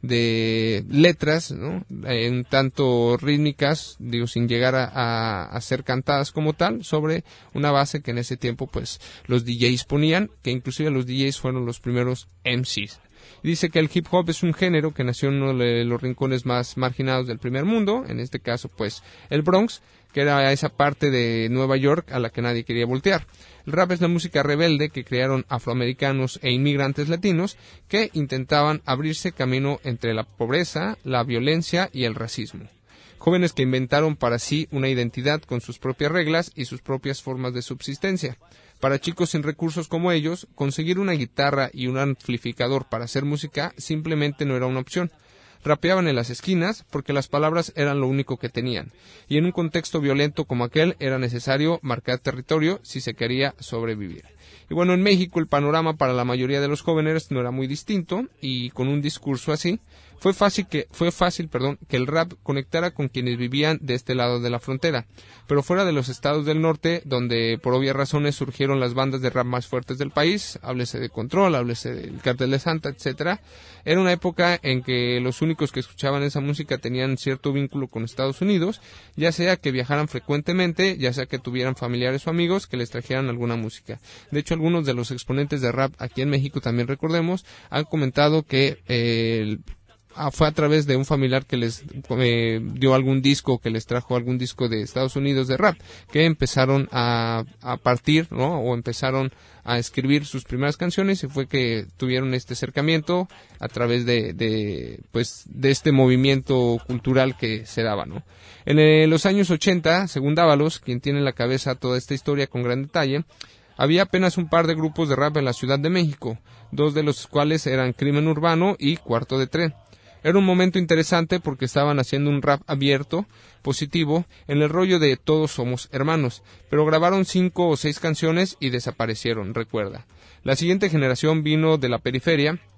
Speaker 4: de letras, ¿no? Eh, un tanto rítmicas, digo, sin llegar a, a, a ser cantadas como tal, sobre una base que en ese tiempo pues los D Js ponían, que inclusive los D Js fueron los primeros M Cs. Dice que el hip hop es un género que nació en uno de los rincones más marginados del primer mundo, en este caso pues el Bronx, que era esa parte de Nueva York a la que nadie quería voltear. El rap es la música rebelde que crearon afroamericanos e inmigrantes latinos que intentaban abrirse camino entre la pobreza, la violencia y el racismo. Jóvenes que inventaron para sí una identidad con sus propias reglas y sus propias formas de subsistencia. Para chicos sin recursos como ellos, conseguir una guitarra y un amplificador para hacer música simplemente no era una opción. Rapeaban en las esquinas porque las palabras eran lo único que tenían, y en un contexto violento como aquel era necesario marcar territorio si se quería sobrevivir. Y bueno, en México el panorama para la mayoría de los jóvenes no era muy distinto, y con un discurso así, fue fácil que, fue fácil, perdón, que el rap conectara con quienes vivían de este lado de la frontera. Pero fuera de los estados del norte, donde por obvias razones surgieron las bandas de rap más fuertes del país, háblese de Control, háblese del Cartel de Santa, etcétera, era una época en que los únicos que escuchaban esa música tenían cierto vínculo con Estados Unidos, ya sea que viajaran frecuentemente, ya sea que tuvieran familiares o amigos que les trajeran alguna música. De hecho, algunos de los exponentes de rap aquí en México, también recordemos, han comentado que eh, el fue a través de un familiar que les eh, dio algún disco, que les trajo algún disco de Estados Unidos de rap, que empezaron a, a partir, ¿no? O empezaron a escribir sus primeras canciones, y fue que tuvieron este acercamiento a través de, de pues de este movimiento cultural que se daba, ¿no? En eh, los años ochenta, según Dávalos, quien tiene en la cabeza toda esta historia con gran detalle, había apenas un par de grupos de rap en la Ciudad de México, dos de los cuales eran Crimen Urbano y Cuarto de Tren. Era un momento interesante porque estaban haciendo un rap abierto, positivo, en el rollo de todos somos hermanos, pero grabaron cinco o seis canciones y desaparecieron, recuerda. La siguiente generación vino de la periferia,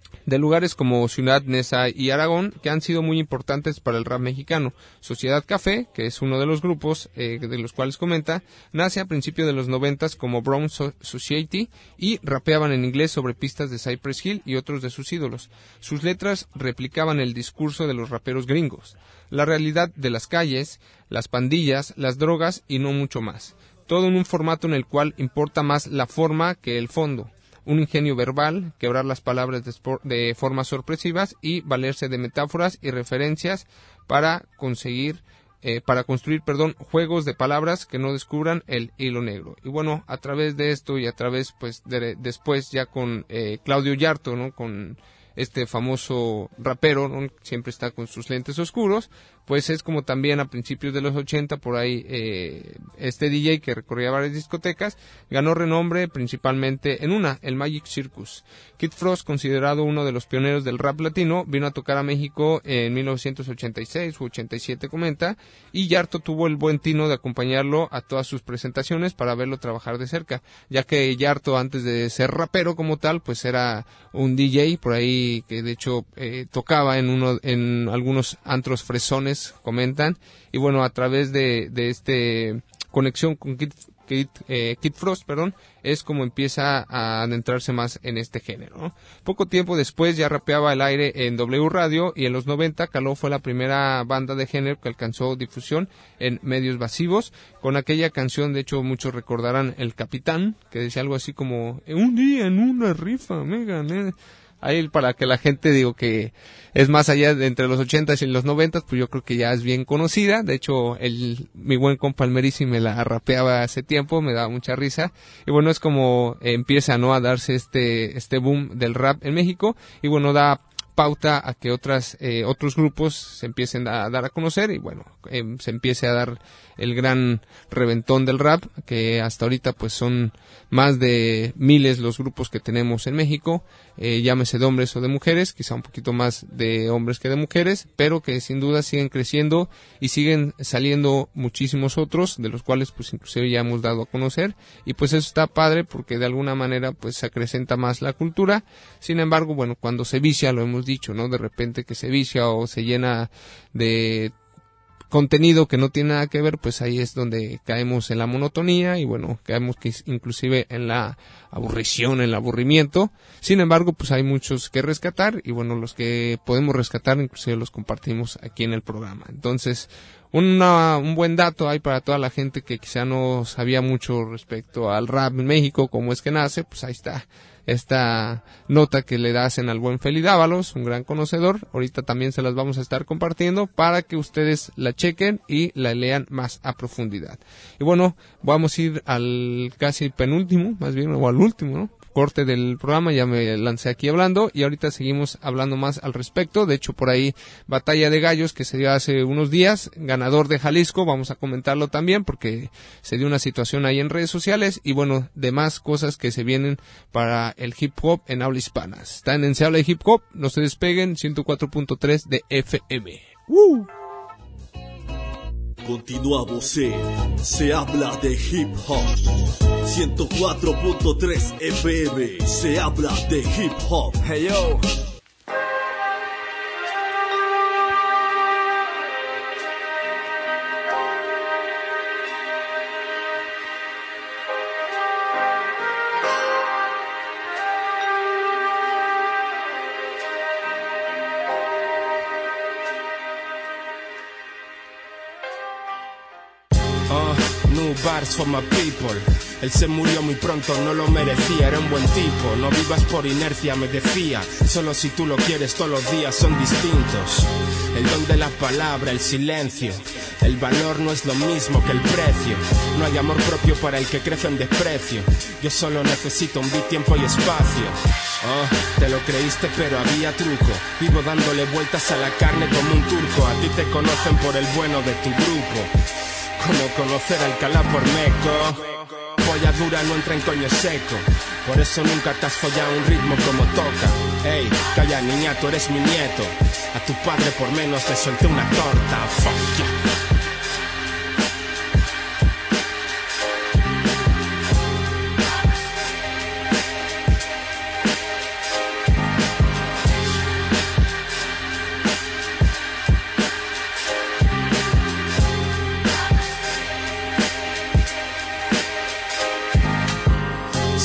Speaker 4: de lugares como Ciudad Neza y Aragón, que han sido muy importantes para el rap mexicano. Sociedad Café, que es uno de los grupos eh, de los cuales comenta, nace a principios de los noventas como Brown so- Society y rapeaban en inglés sobre pistas de Cypress Hill y otros de sus ídolos. Sus letras replicaban el discurso de los raperos gringos, la realidad de las calles, las pandillas, las drogas y no mucho más. Todo en un formato en el cual importa más la forma que el fondo. Un ingenio verbal, quebrar las palabras de, de formas sorpresivas y valerse de metáforas y referencias para conseguir, eh, para construir, perdón, juegos de palabras que no descubran el hilo negro. Y bueno, a través de esto y a través, pues, de, después ya con eh, Claudio Yarto, ¿no? Con este famoso rapero, ¿no? Siempre está con sus lentes oscuros, pues es como también a principios de los ochenta, por ahí, eh, este D J que recorría varias discotecas, ganó renombre principalmente en una, el Magic Circus. Kid Frost, considerado uno de los pioneros del rap latino, vino a tocar a México en mil novecientos ochenta y seis u ochenta y siete, comenta, y Yarto tuvo el buen tino de acompañarlo a todas sus presentaciones para verlo trabajar de cerca, ya que Yarto, antes de ser rapero como tal, pues era un D J por ahí que de hecho eh, tocaba en uno en algunos antros fresones, comentan, y bueno, a través de, de este conexión con Kid, Kid, eh, Kid Frost, perdón, es como empieza a adentrarse más en este género, ¿no? Poco tiempo después ya rapeaba al aire en W Radio, y en los noventa Caló fue la primera banda de género que alcanzó difusión en medios masivos, con aquella canción, de hecho muchos recordarán, El Capitán, que decía algo así como, un día en una rifa, me gané. Ahí para que la gente, digo, que es más allá de entre los ochentas y los noventas, pues yo creo que ya es bien conocida. De hecho, el, mi buen compa el Merisi me la rapeaba hace tiempo, me daba mucha risa. Y bueno, es como eh, empieza, ¿no?, a darse este, este boom del rap en México. Y bueno, da pauta a que otras eh, otros grupos se empiecen a dar a conocer, y bueno, eh, se empiece a dar el gran reventón del rap, que hasta ahorita pues son más de miles los grupos que tenemos en México, eh, llámese de hombres o de mujeres, quizá un poquito más de hombres que de mujeres, pero que sin duda siguen creciendo y siguen saliendo muchísimos otros, de los cuales pues inclusive ya hemos dado a conocer, y pues eso está padre porque de alguna manera pues se acrecenta más la cultura. Sin embargo, bueno, cuando se vicia, lo hemos dicho, ¿no?, de repente que se vicia o se llena de contenido que no tiene nada que ver, pues ahí es donde caemos en la monotonía y bueno, caemos que inclusive en la aburrición, en el aburrimiento. Sin embargo, pues hay muchos que rescatar, y bueno, los que podemos rescatar inclusive los compartimos aquí en el programa. Entonces, una, un buen dato hay para toda la gente que quizá no sabía mucho respecto al rap en México, cómo es que nace, pues ahí está esta nota que le hacen al buen Feli Dávalos, un gran conocedor. Ahorita también se las vamos a estar compartiendo para que ustedes la chequen y la lean más a profundidad. Y bueno, vamos a ir al casi penúltimo, más bien, o al último, ¿no?, corte del programa. Ya me lancé aquí hablando y ahorita seguimos hablando más al respecto. De hecho, por ahí Batalla de Gallos, que se dio hace unos días, ganador de Jalisco, vamos a comentarlo también porque se dio una situación ahí en redes sociales, y bueno, demás cosas que se vienen para el hip hop en habla hispana. Están en Se Habla de Hip Hop, no se despeguen, ciento cuatro punto tres de F M. ¡Uh!
Speaker 1: Continuamos en Se Habla de Hip Hop, ciento cuatro punto tres F M. Se habla de hip hop.
Speaker 2: Hey yo.
Speaker 9: Bars for my people. Él se murió muy pronto, no lo merecía, era un buen tipo. No vivas por inercia, me decía. Solo si tú lo quieres, todos los días son distintos. El don de la palabra, el silencio. El valor no es lo mismo que el precio. No hay amor propio para el que crece en desprecio. Yo solo necesito un beat, tiempo y espacio. Oh, te lo creíste pero había truco. Vivo dándole vueltas a la carne como un turco. A ti te conocen por el bueno de tu grupo. Como conocer a Alcalá por Meco. Polla dura no entra en coño seco. Por eso nunca te has follado un ritmo como toca. Ey, calla niña, tú eres mi nieto. A tu padre por menos te solté una torta. Fuck yeah.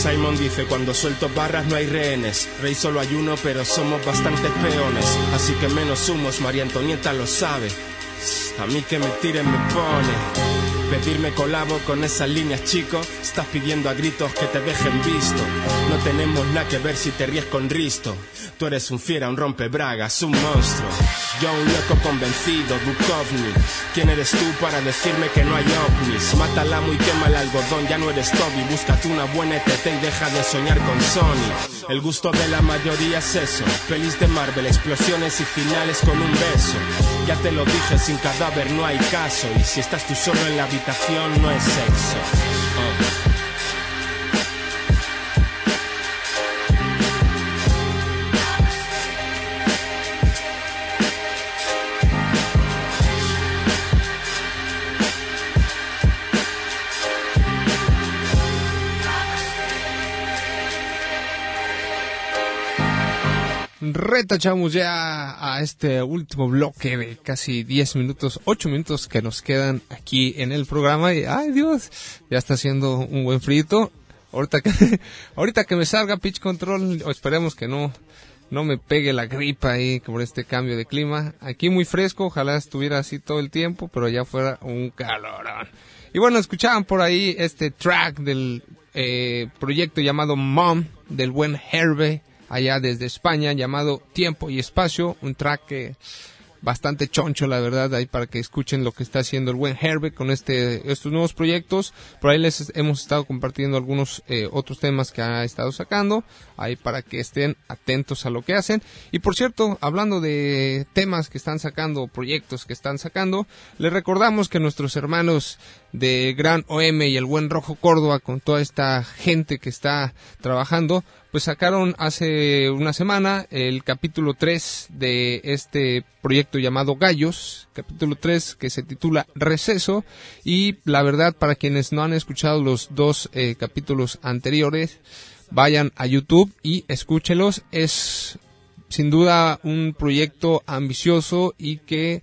Speaker 9: Simon dice, cuando suelto barras no hay rehenes. Rey solo hay uno, pero somos bastantes peones. Así que menos humos, María Antonieta lo sabe. A mí que me tiren me pone. Pedirme colabo con esas líneas, chico. Estás pidiendo a gritos que te dejen visto. No tenemos nada que ver si te ríes con Risto. Tú eres un fiera, un rompebragas, un monstruo. Yo un loco convencido, Bukovny. ¿Quién eres tú para decirme que no hay ovnis? Mátala muy quema el algodón, ya no eres Toby. Búscate una buena E T T y deja de soñar con Sony. El gusto de la mayoría es eso. Pelis de Marvel, explosiones y finales con un beso. Ya te lo dije, sin cadáver no hay caso. Y si estás tú solo en la habitación no es sexo. Oh.
Speaker 4: Retachamos ya a este último bloque de casi diez minutos, ocho minutos que nos quedan aquí en el programa y ay Dios, ya está haciendo un buen frito. Ahorita que, ahorita que me salga Pitch Control, o esperemos que no, no me pegue la gripa ahí por este cambio de clima. Aquí muy fresco, ojalá estuviera así todo el tiempo, pero allá fuera un calorón. Y bueno, escuchaban por ahí este track del eh, proyecto llamado Mom, del buen Herbe, allá desde España, llamado Tiempo y Espacio, un track que bastante choncho, la verdad, ahí para que escuchen lo que está haciendo el buen Herbe con este estos nuevos proyectos. Por ahí les hemos estado compartiendo algunos eh, otros temas que ha estado sacando, ahí para que estén atentos a lo que hacen. Y por cierto, hablando de temas que están sacando, proyectos que están sacando, les recordamos que nuestros hermanos de Gran O M y el buen Rojo Córdoba, con toda esta gente que está trabajando, pues sacaron hace una semana el capítulo tres de este proyecto llamado Gallos, capítulo tres que se titula Receso, y la verdad, para quienes no han escuchado los dos eh, capítulos anteriores, vayan a YouTube y escúchelos. Es sin duda un proyecto ambicioso y que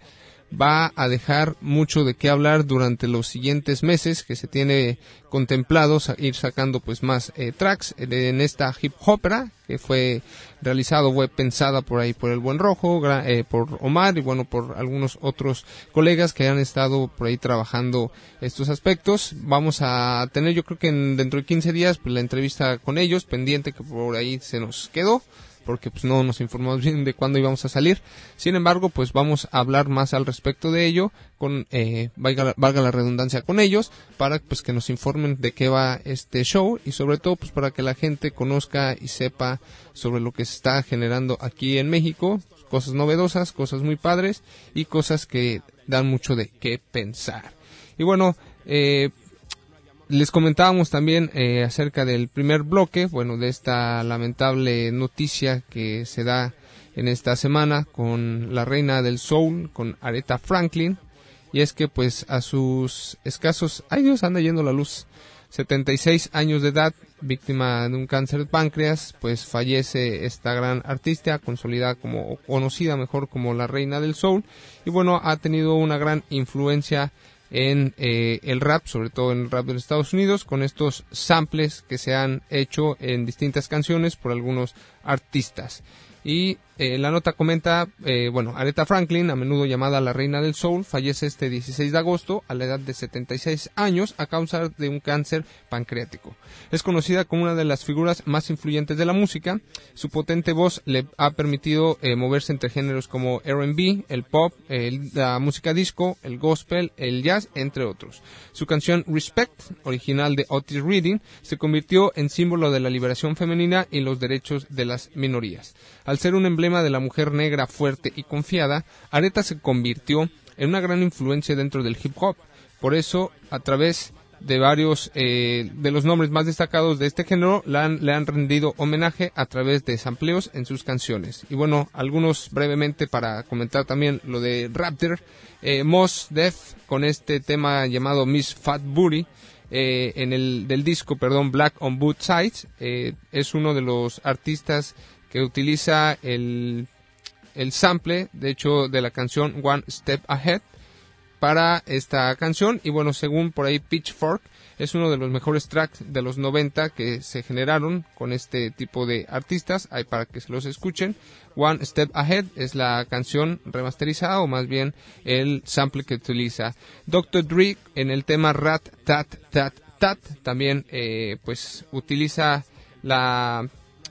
Speaker 4: va a dejar mucho de qué hablar durante los siguientes meses, que se tiene contemplados ir sacando pues más eh, tracks en esta hip hopera que fue realizado, fue pensada por ahí por el buen Rojo, eh, por Omar y bueno, por algunos otros colegas que han estado por ahí trabajando estos aspectos. Vamos a tener, yo creo que en, dentro de quince días, pues la entrevista con ellos, pendiente que por ahí se nos quedó, porque pues no nos informamos bien de cuándo íbamos a salir. Sin embargo, pues vamos a hablar más al respecto de ello, con eh, valga, valga la redundancia, con ellos, para pues que nos informen de qué va este show y sobre todo pues para que la gente conozca y sepa sobre lo que se está generando aquí en México, cosas novedosas, cosas muy padres y cosas que dan mucho de qué pensar. Y bueno, eh, les comentábamos también eh, acerca del primer bloque, bueno, de esta lamentable noticia que se da en esta semana con la reina del soul, con Aretha Franklin, y es que pues a sus escasos, ay Dios, anda yendo la luz, setenta y seis años de edad, víctima de un cáncer de páncreas, pues fallece esta gran artista, consolidada como, o conocida mejor como la reina del soul, y bueno, ha tenido una gran influencia en eh, el rap, sobre todo en el rap de los Estados Unidos, con estos samples que se han hecho en distintas canciones por algunos artistas. Y eh, la nota comenta, eh, bueno, Aretha Franklin, a menudo llamada la reina del soul, fallece este dieciséis de agosto a la edad de setenta y seis años a causa de un cáncer pancreático. Es conocida como una de las figuras más influyentes de la música. Su potente voz le ha permitido eh, moverse entre géneros como R and B, el pop, el, la música disco, el gospel, el jazz, entre otros. Su canción Respect, original de Otis Redding, se convirtió en símbolo de la liberación femenina y los derechos de las minorías. Al ser un emblema de la mujer negra fuerte y confiada, Aretha se convirtió en una gran influencia dentro del hip hop. Por eso, a través de varios eh, de los nombres más destacados de este género, le han, le han rendido homenaje a través de sampleos en sus canciones. Y bueno, algunos brevemente para comentar también lo de Raptor, eh, Mos Def con este tema llamado Miss Fat Booty, eh, en el del disco, perdón, Black on Both Sides, eh, es uno de los artistas que utiliza el, el sample, de hecho, de la canción One Step Ahead, para esta canción. Y bueno, según por ahí Pitchfork, es uno de los mejores tracks de los noventa que se generaron con este tipo de artistas. Hay para que se los escuchen. One Step Ahead es la canción remasterizada, o más bien el sample que utiliza doctor Dre en el tema Rat Tat Tat Tat. También eh, pues utiliza la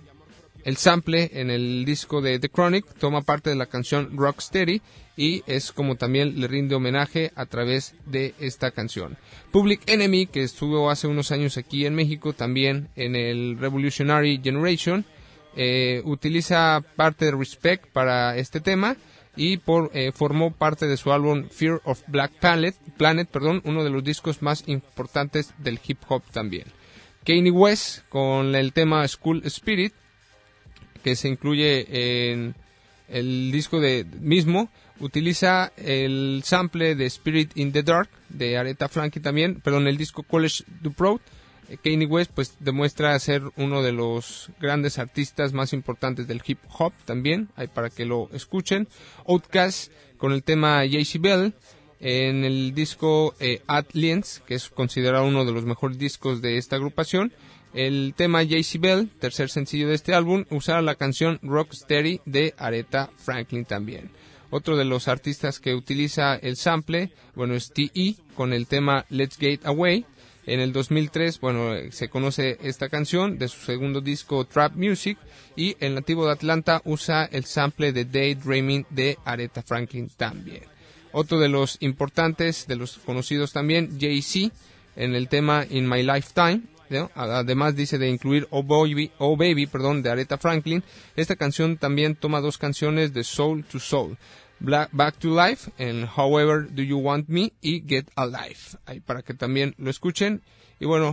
Speaker 4: el sample en el disco de The Chronic, toma parte de la canción Rocksteady y es como también le rinde homenaje a través de esta canción. Public Enemy, que estuvo hace unos años aquí en México también en el Revolutionary Generation, eh, utiliza parte de Respect para este tema y por, eh, formó parte de su álbum Fear of Black Planet, Planet perdón, uno de los discos más importantes del hip hop también. Kanye West con el tema School Spirit, que se incluye en el disco de mismo, utiliza el sample de Spirit in the Dark de Aretha Franklin también, pero en el disco College du Proud, Kanye West pues demuestra ser uno de los grandes artistas más importantes del hip hop también, hay para que lo escuchen. Outkast con el tema Jezebel en el disco eh, Atliance, que es considerado uno de los mejores discos de esta agrupación. El tema Jezebel, tercer sencillo de este álbum, usará la canción Rocksteady de Aretha Franklin también. Otro de los artistas que utiliza el sample, bueno, es T E con el tema Let's Get Away. En el dos mil tres, bueno, se conoce esta canción de su segundo disco Trap Music, y el nativo de Atlanta usa el sample de Daydreaming de Aretha Franklin también. Otro de los importantes, de los conocidos también, Jay-Z, en el tema In My Lifetime, ¿no? Además dice de incluir Oh Baby, Oh Baby, perdón, de Aretha Franklin. Esta canción también toma dos canciones de Soul to Soul, Black, Back to Life en However Do You Want Me y Get Alive, ahí para que también lo escuchen. Y bueno,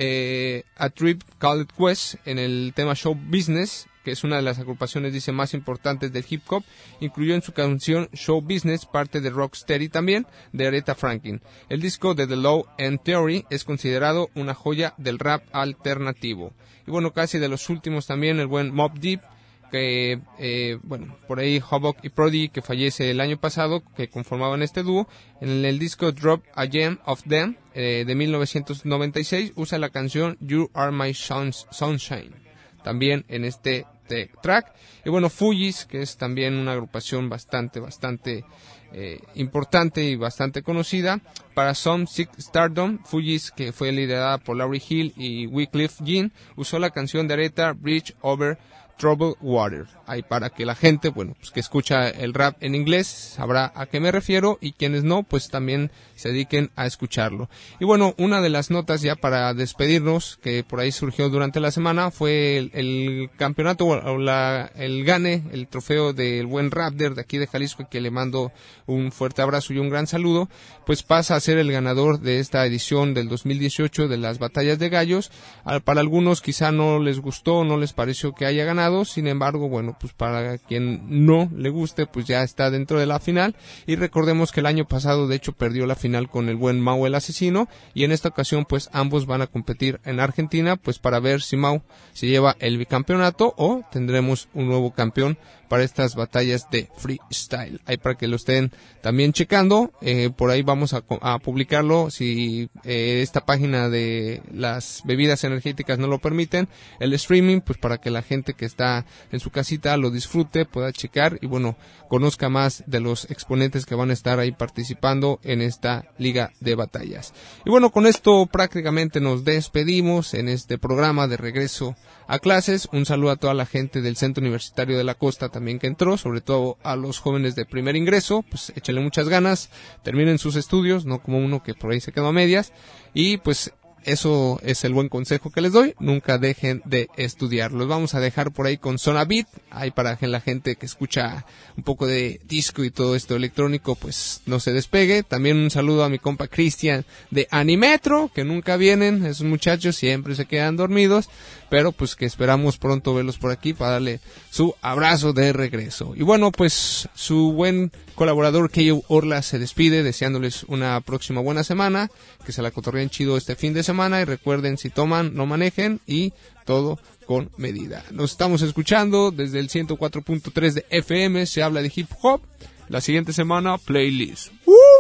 Speaker 4: eh, A Trip Called Quest en el tema Show Business, que es una de las agrupaciones, dice, más importantes del hip hop, incluyó en su canción Show Business parte de Rocksteady también, de Aretha Franklin. El disco de The Law and Theory es considerado una joya del rap alternativo. Y bueno, casi de los últimos también, el buen Mobb Deep, que, eh, bueno, por ahí Havoc y Prodigy, que fallece el año pasado, que conformaban este dúo. En el disco Drop a Gem of Them, eh, de mil novecientos noventa y seis, usa la canción You Are My Suns- Sunshine, también en este track. Y bueno, Fugees, que es también una agrupación bastante, bastante eh, importante y bastante conocida. Para Some Sick Stardom, Fugees, que fue liderada por Lauryn Hill y Wyclef Jean, usó la canción de Aretha, Bridge Over Troubled Water. Ahí para que la gente, bueno, pues que escucha el rap en inglés sabrá a qué me refiero, y quienes no, pues también se dediquen a escucharlo. Y bueno, una de las notas ya para despedirnos que por ahí surgió durante la semana fue el, el campeonato o la, el gane, el trofeo del buen Raptor de aquí de Jalisco, que le mando un fuerte abrazo y un gran saludo. Pues pasa a ser el ganador de esta edición del dos mil dieciocho de las batallas de gallos. Para algunos quizá no les gustó, no les pareció que haya ganado, sin embargo, bueno, pues para quien no le guste, pues ya está dentro de la final. Y recordemos que el año pasado de hecho perdió la final con el buen Mau el Asesino, y en esta ocasión pues ambos van a competir en Argentina, pues para ver si Mau se lleva el bicampeonato o tendremos un nuevo campeón para estas batallas de freestyle. Ahí para que lo estén también checando, eh, por ahí vamos a, a publicarlo si eh, esta página de las bebidas energéticas no lo permiten, el streaming, pues para que la gente que está en su casita lo disfrute, pueda checar y bueno, conozca más de los exponentes que van a estar ahí participando en esta liga de batallas. Y bueno, con esto prácticamente nos despedimos en este programa de regreso a clases. Un saludo a toda la gente del Centro Universitario de la Costa también que entró, sobre todo a los jóvenes de primer ingreso, pues échenle muchas ganas, terminen sus estudios, no como uno que por ahí se quedó a medias, y pues eso es el buen consejo que les doy, nunca dejen de estudiar. Los vamos a dejar por ahí con Zona Beat, ahí para que la gente que escucha un poco de disco y todo esto electrónico pues no se despegue. También un saludo a mi compa Cristian de Animetro, que nunca vienen, esos muchachos siempre se quedan dormidos, pero pues que esperamos pronto verlos por aquí para darle su abrazo de regreso. Y bueno, pues su buen colaborador Keio Orla se despide deseándoles una próxima buena semana, que se la cotorreen chido este fin de semana, y recuerden, si toman, no manejen, y todo con medida. Nos estamos escuchando desde el ciento cuatro punto tres de F M, se habla de hip hop. La siguiente semana, playlist. ¡Uh!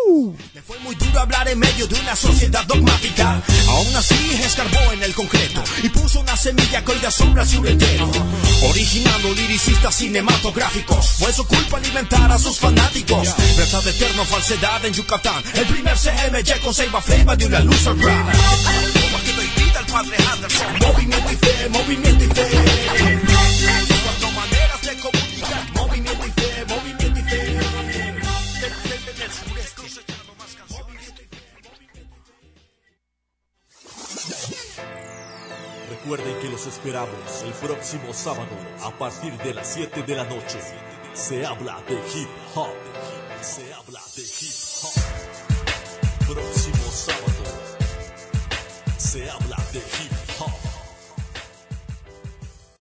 Speaker 4: Uh.
Speaker 10: Le fue muy duro hablar en medio de una sociedad dogmática. Aún así escarbó en el concreto y puso una semilla que hoy de asombra su entero, originando liricistas cinematográficos. Fue su culpa alimentar a sus fanáticos. Verdad eterno, falsedad en Yucatán. El primer C M Y con Seiba Flava de una luz al rap. Como aquí doy vida al padre Anderson. Movimiento y fe, movimiento y fe. Cuatro maneras de comunicar. Movimiento y fe, movimiento y fe. Del sureste cosechando más canciones. Movimiento y fe, movimiento y fe.
Speaker 1: Recuerden que los esperamos el próximo sábado a partir de las siete de la noche. Se habla de hip hop. Se habla de hip hop. Próximo sábado. Se habla de hip hop.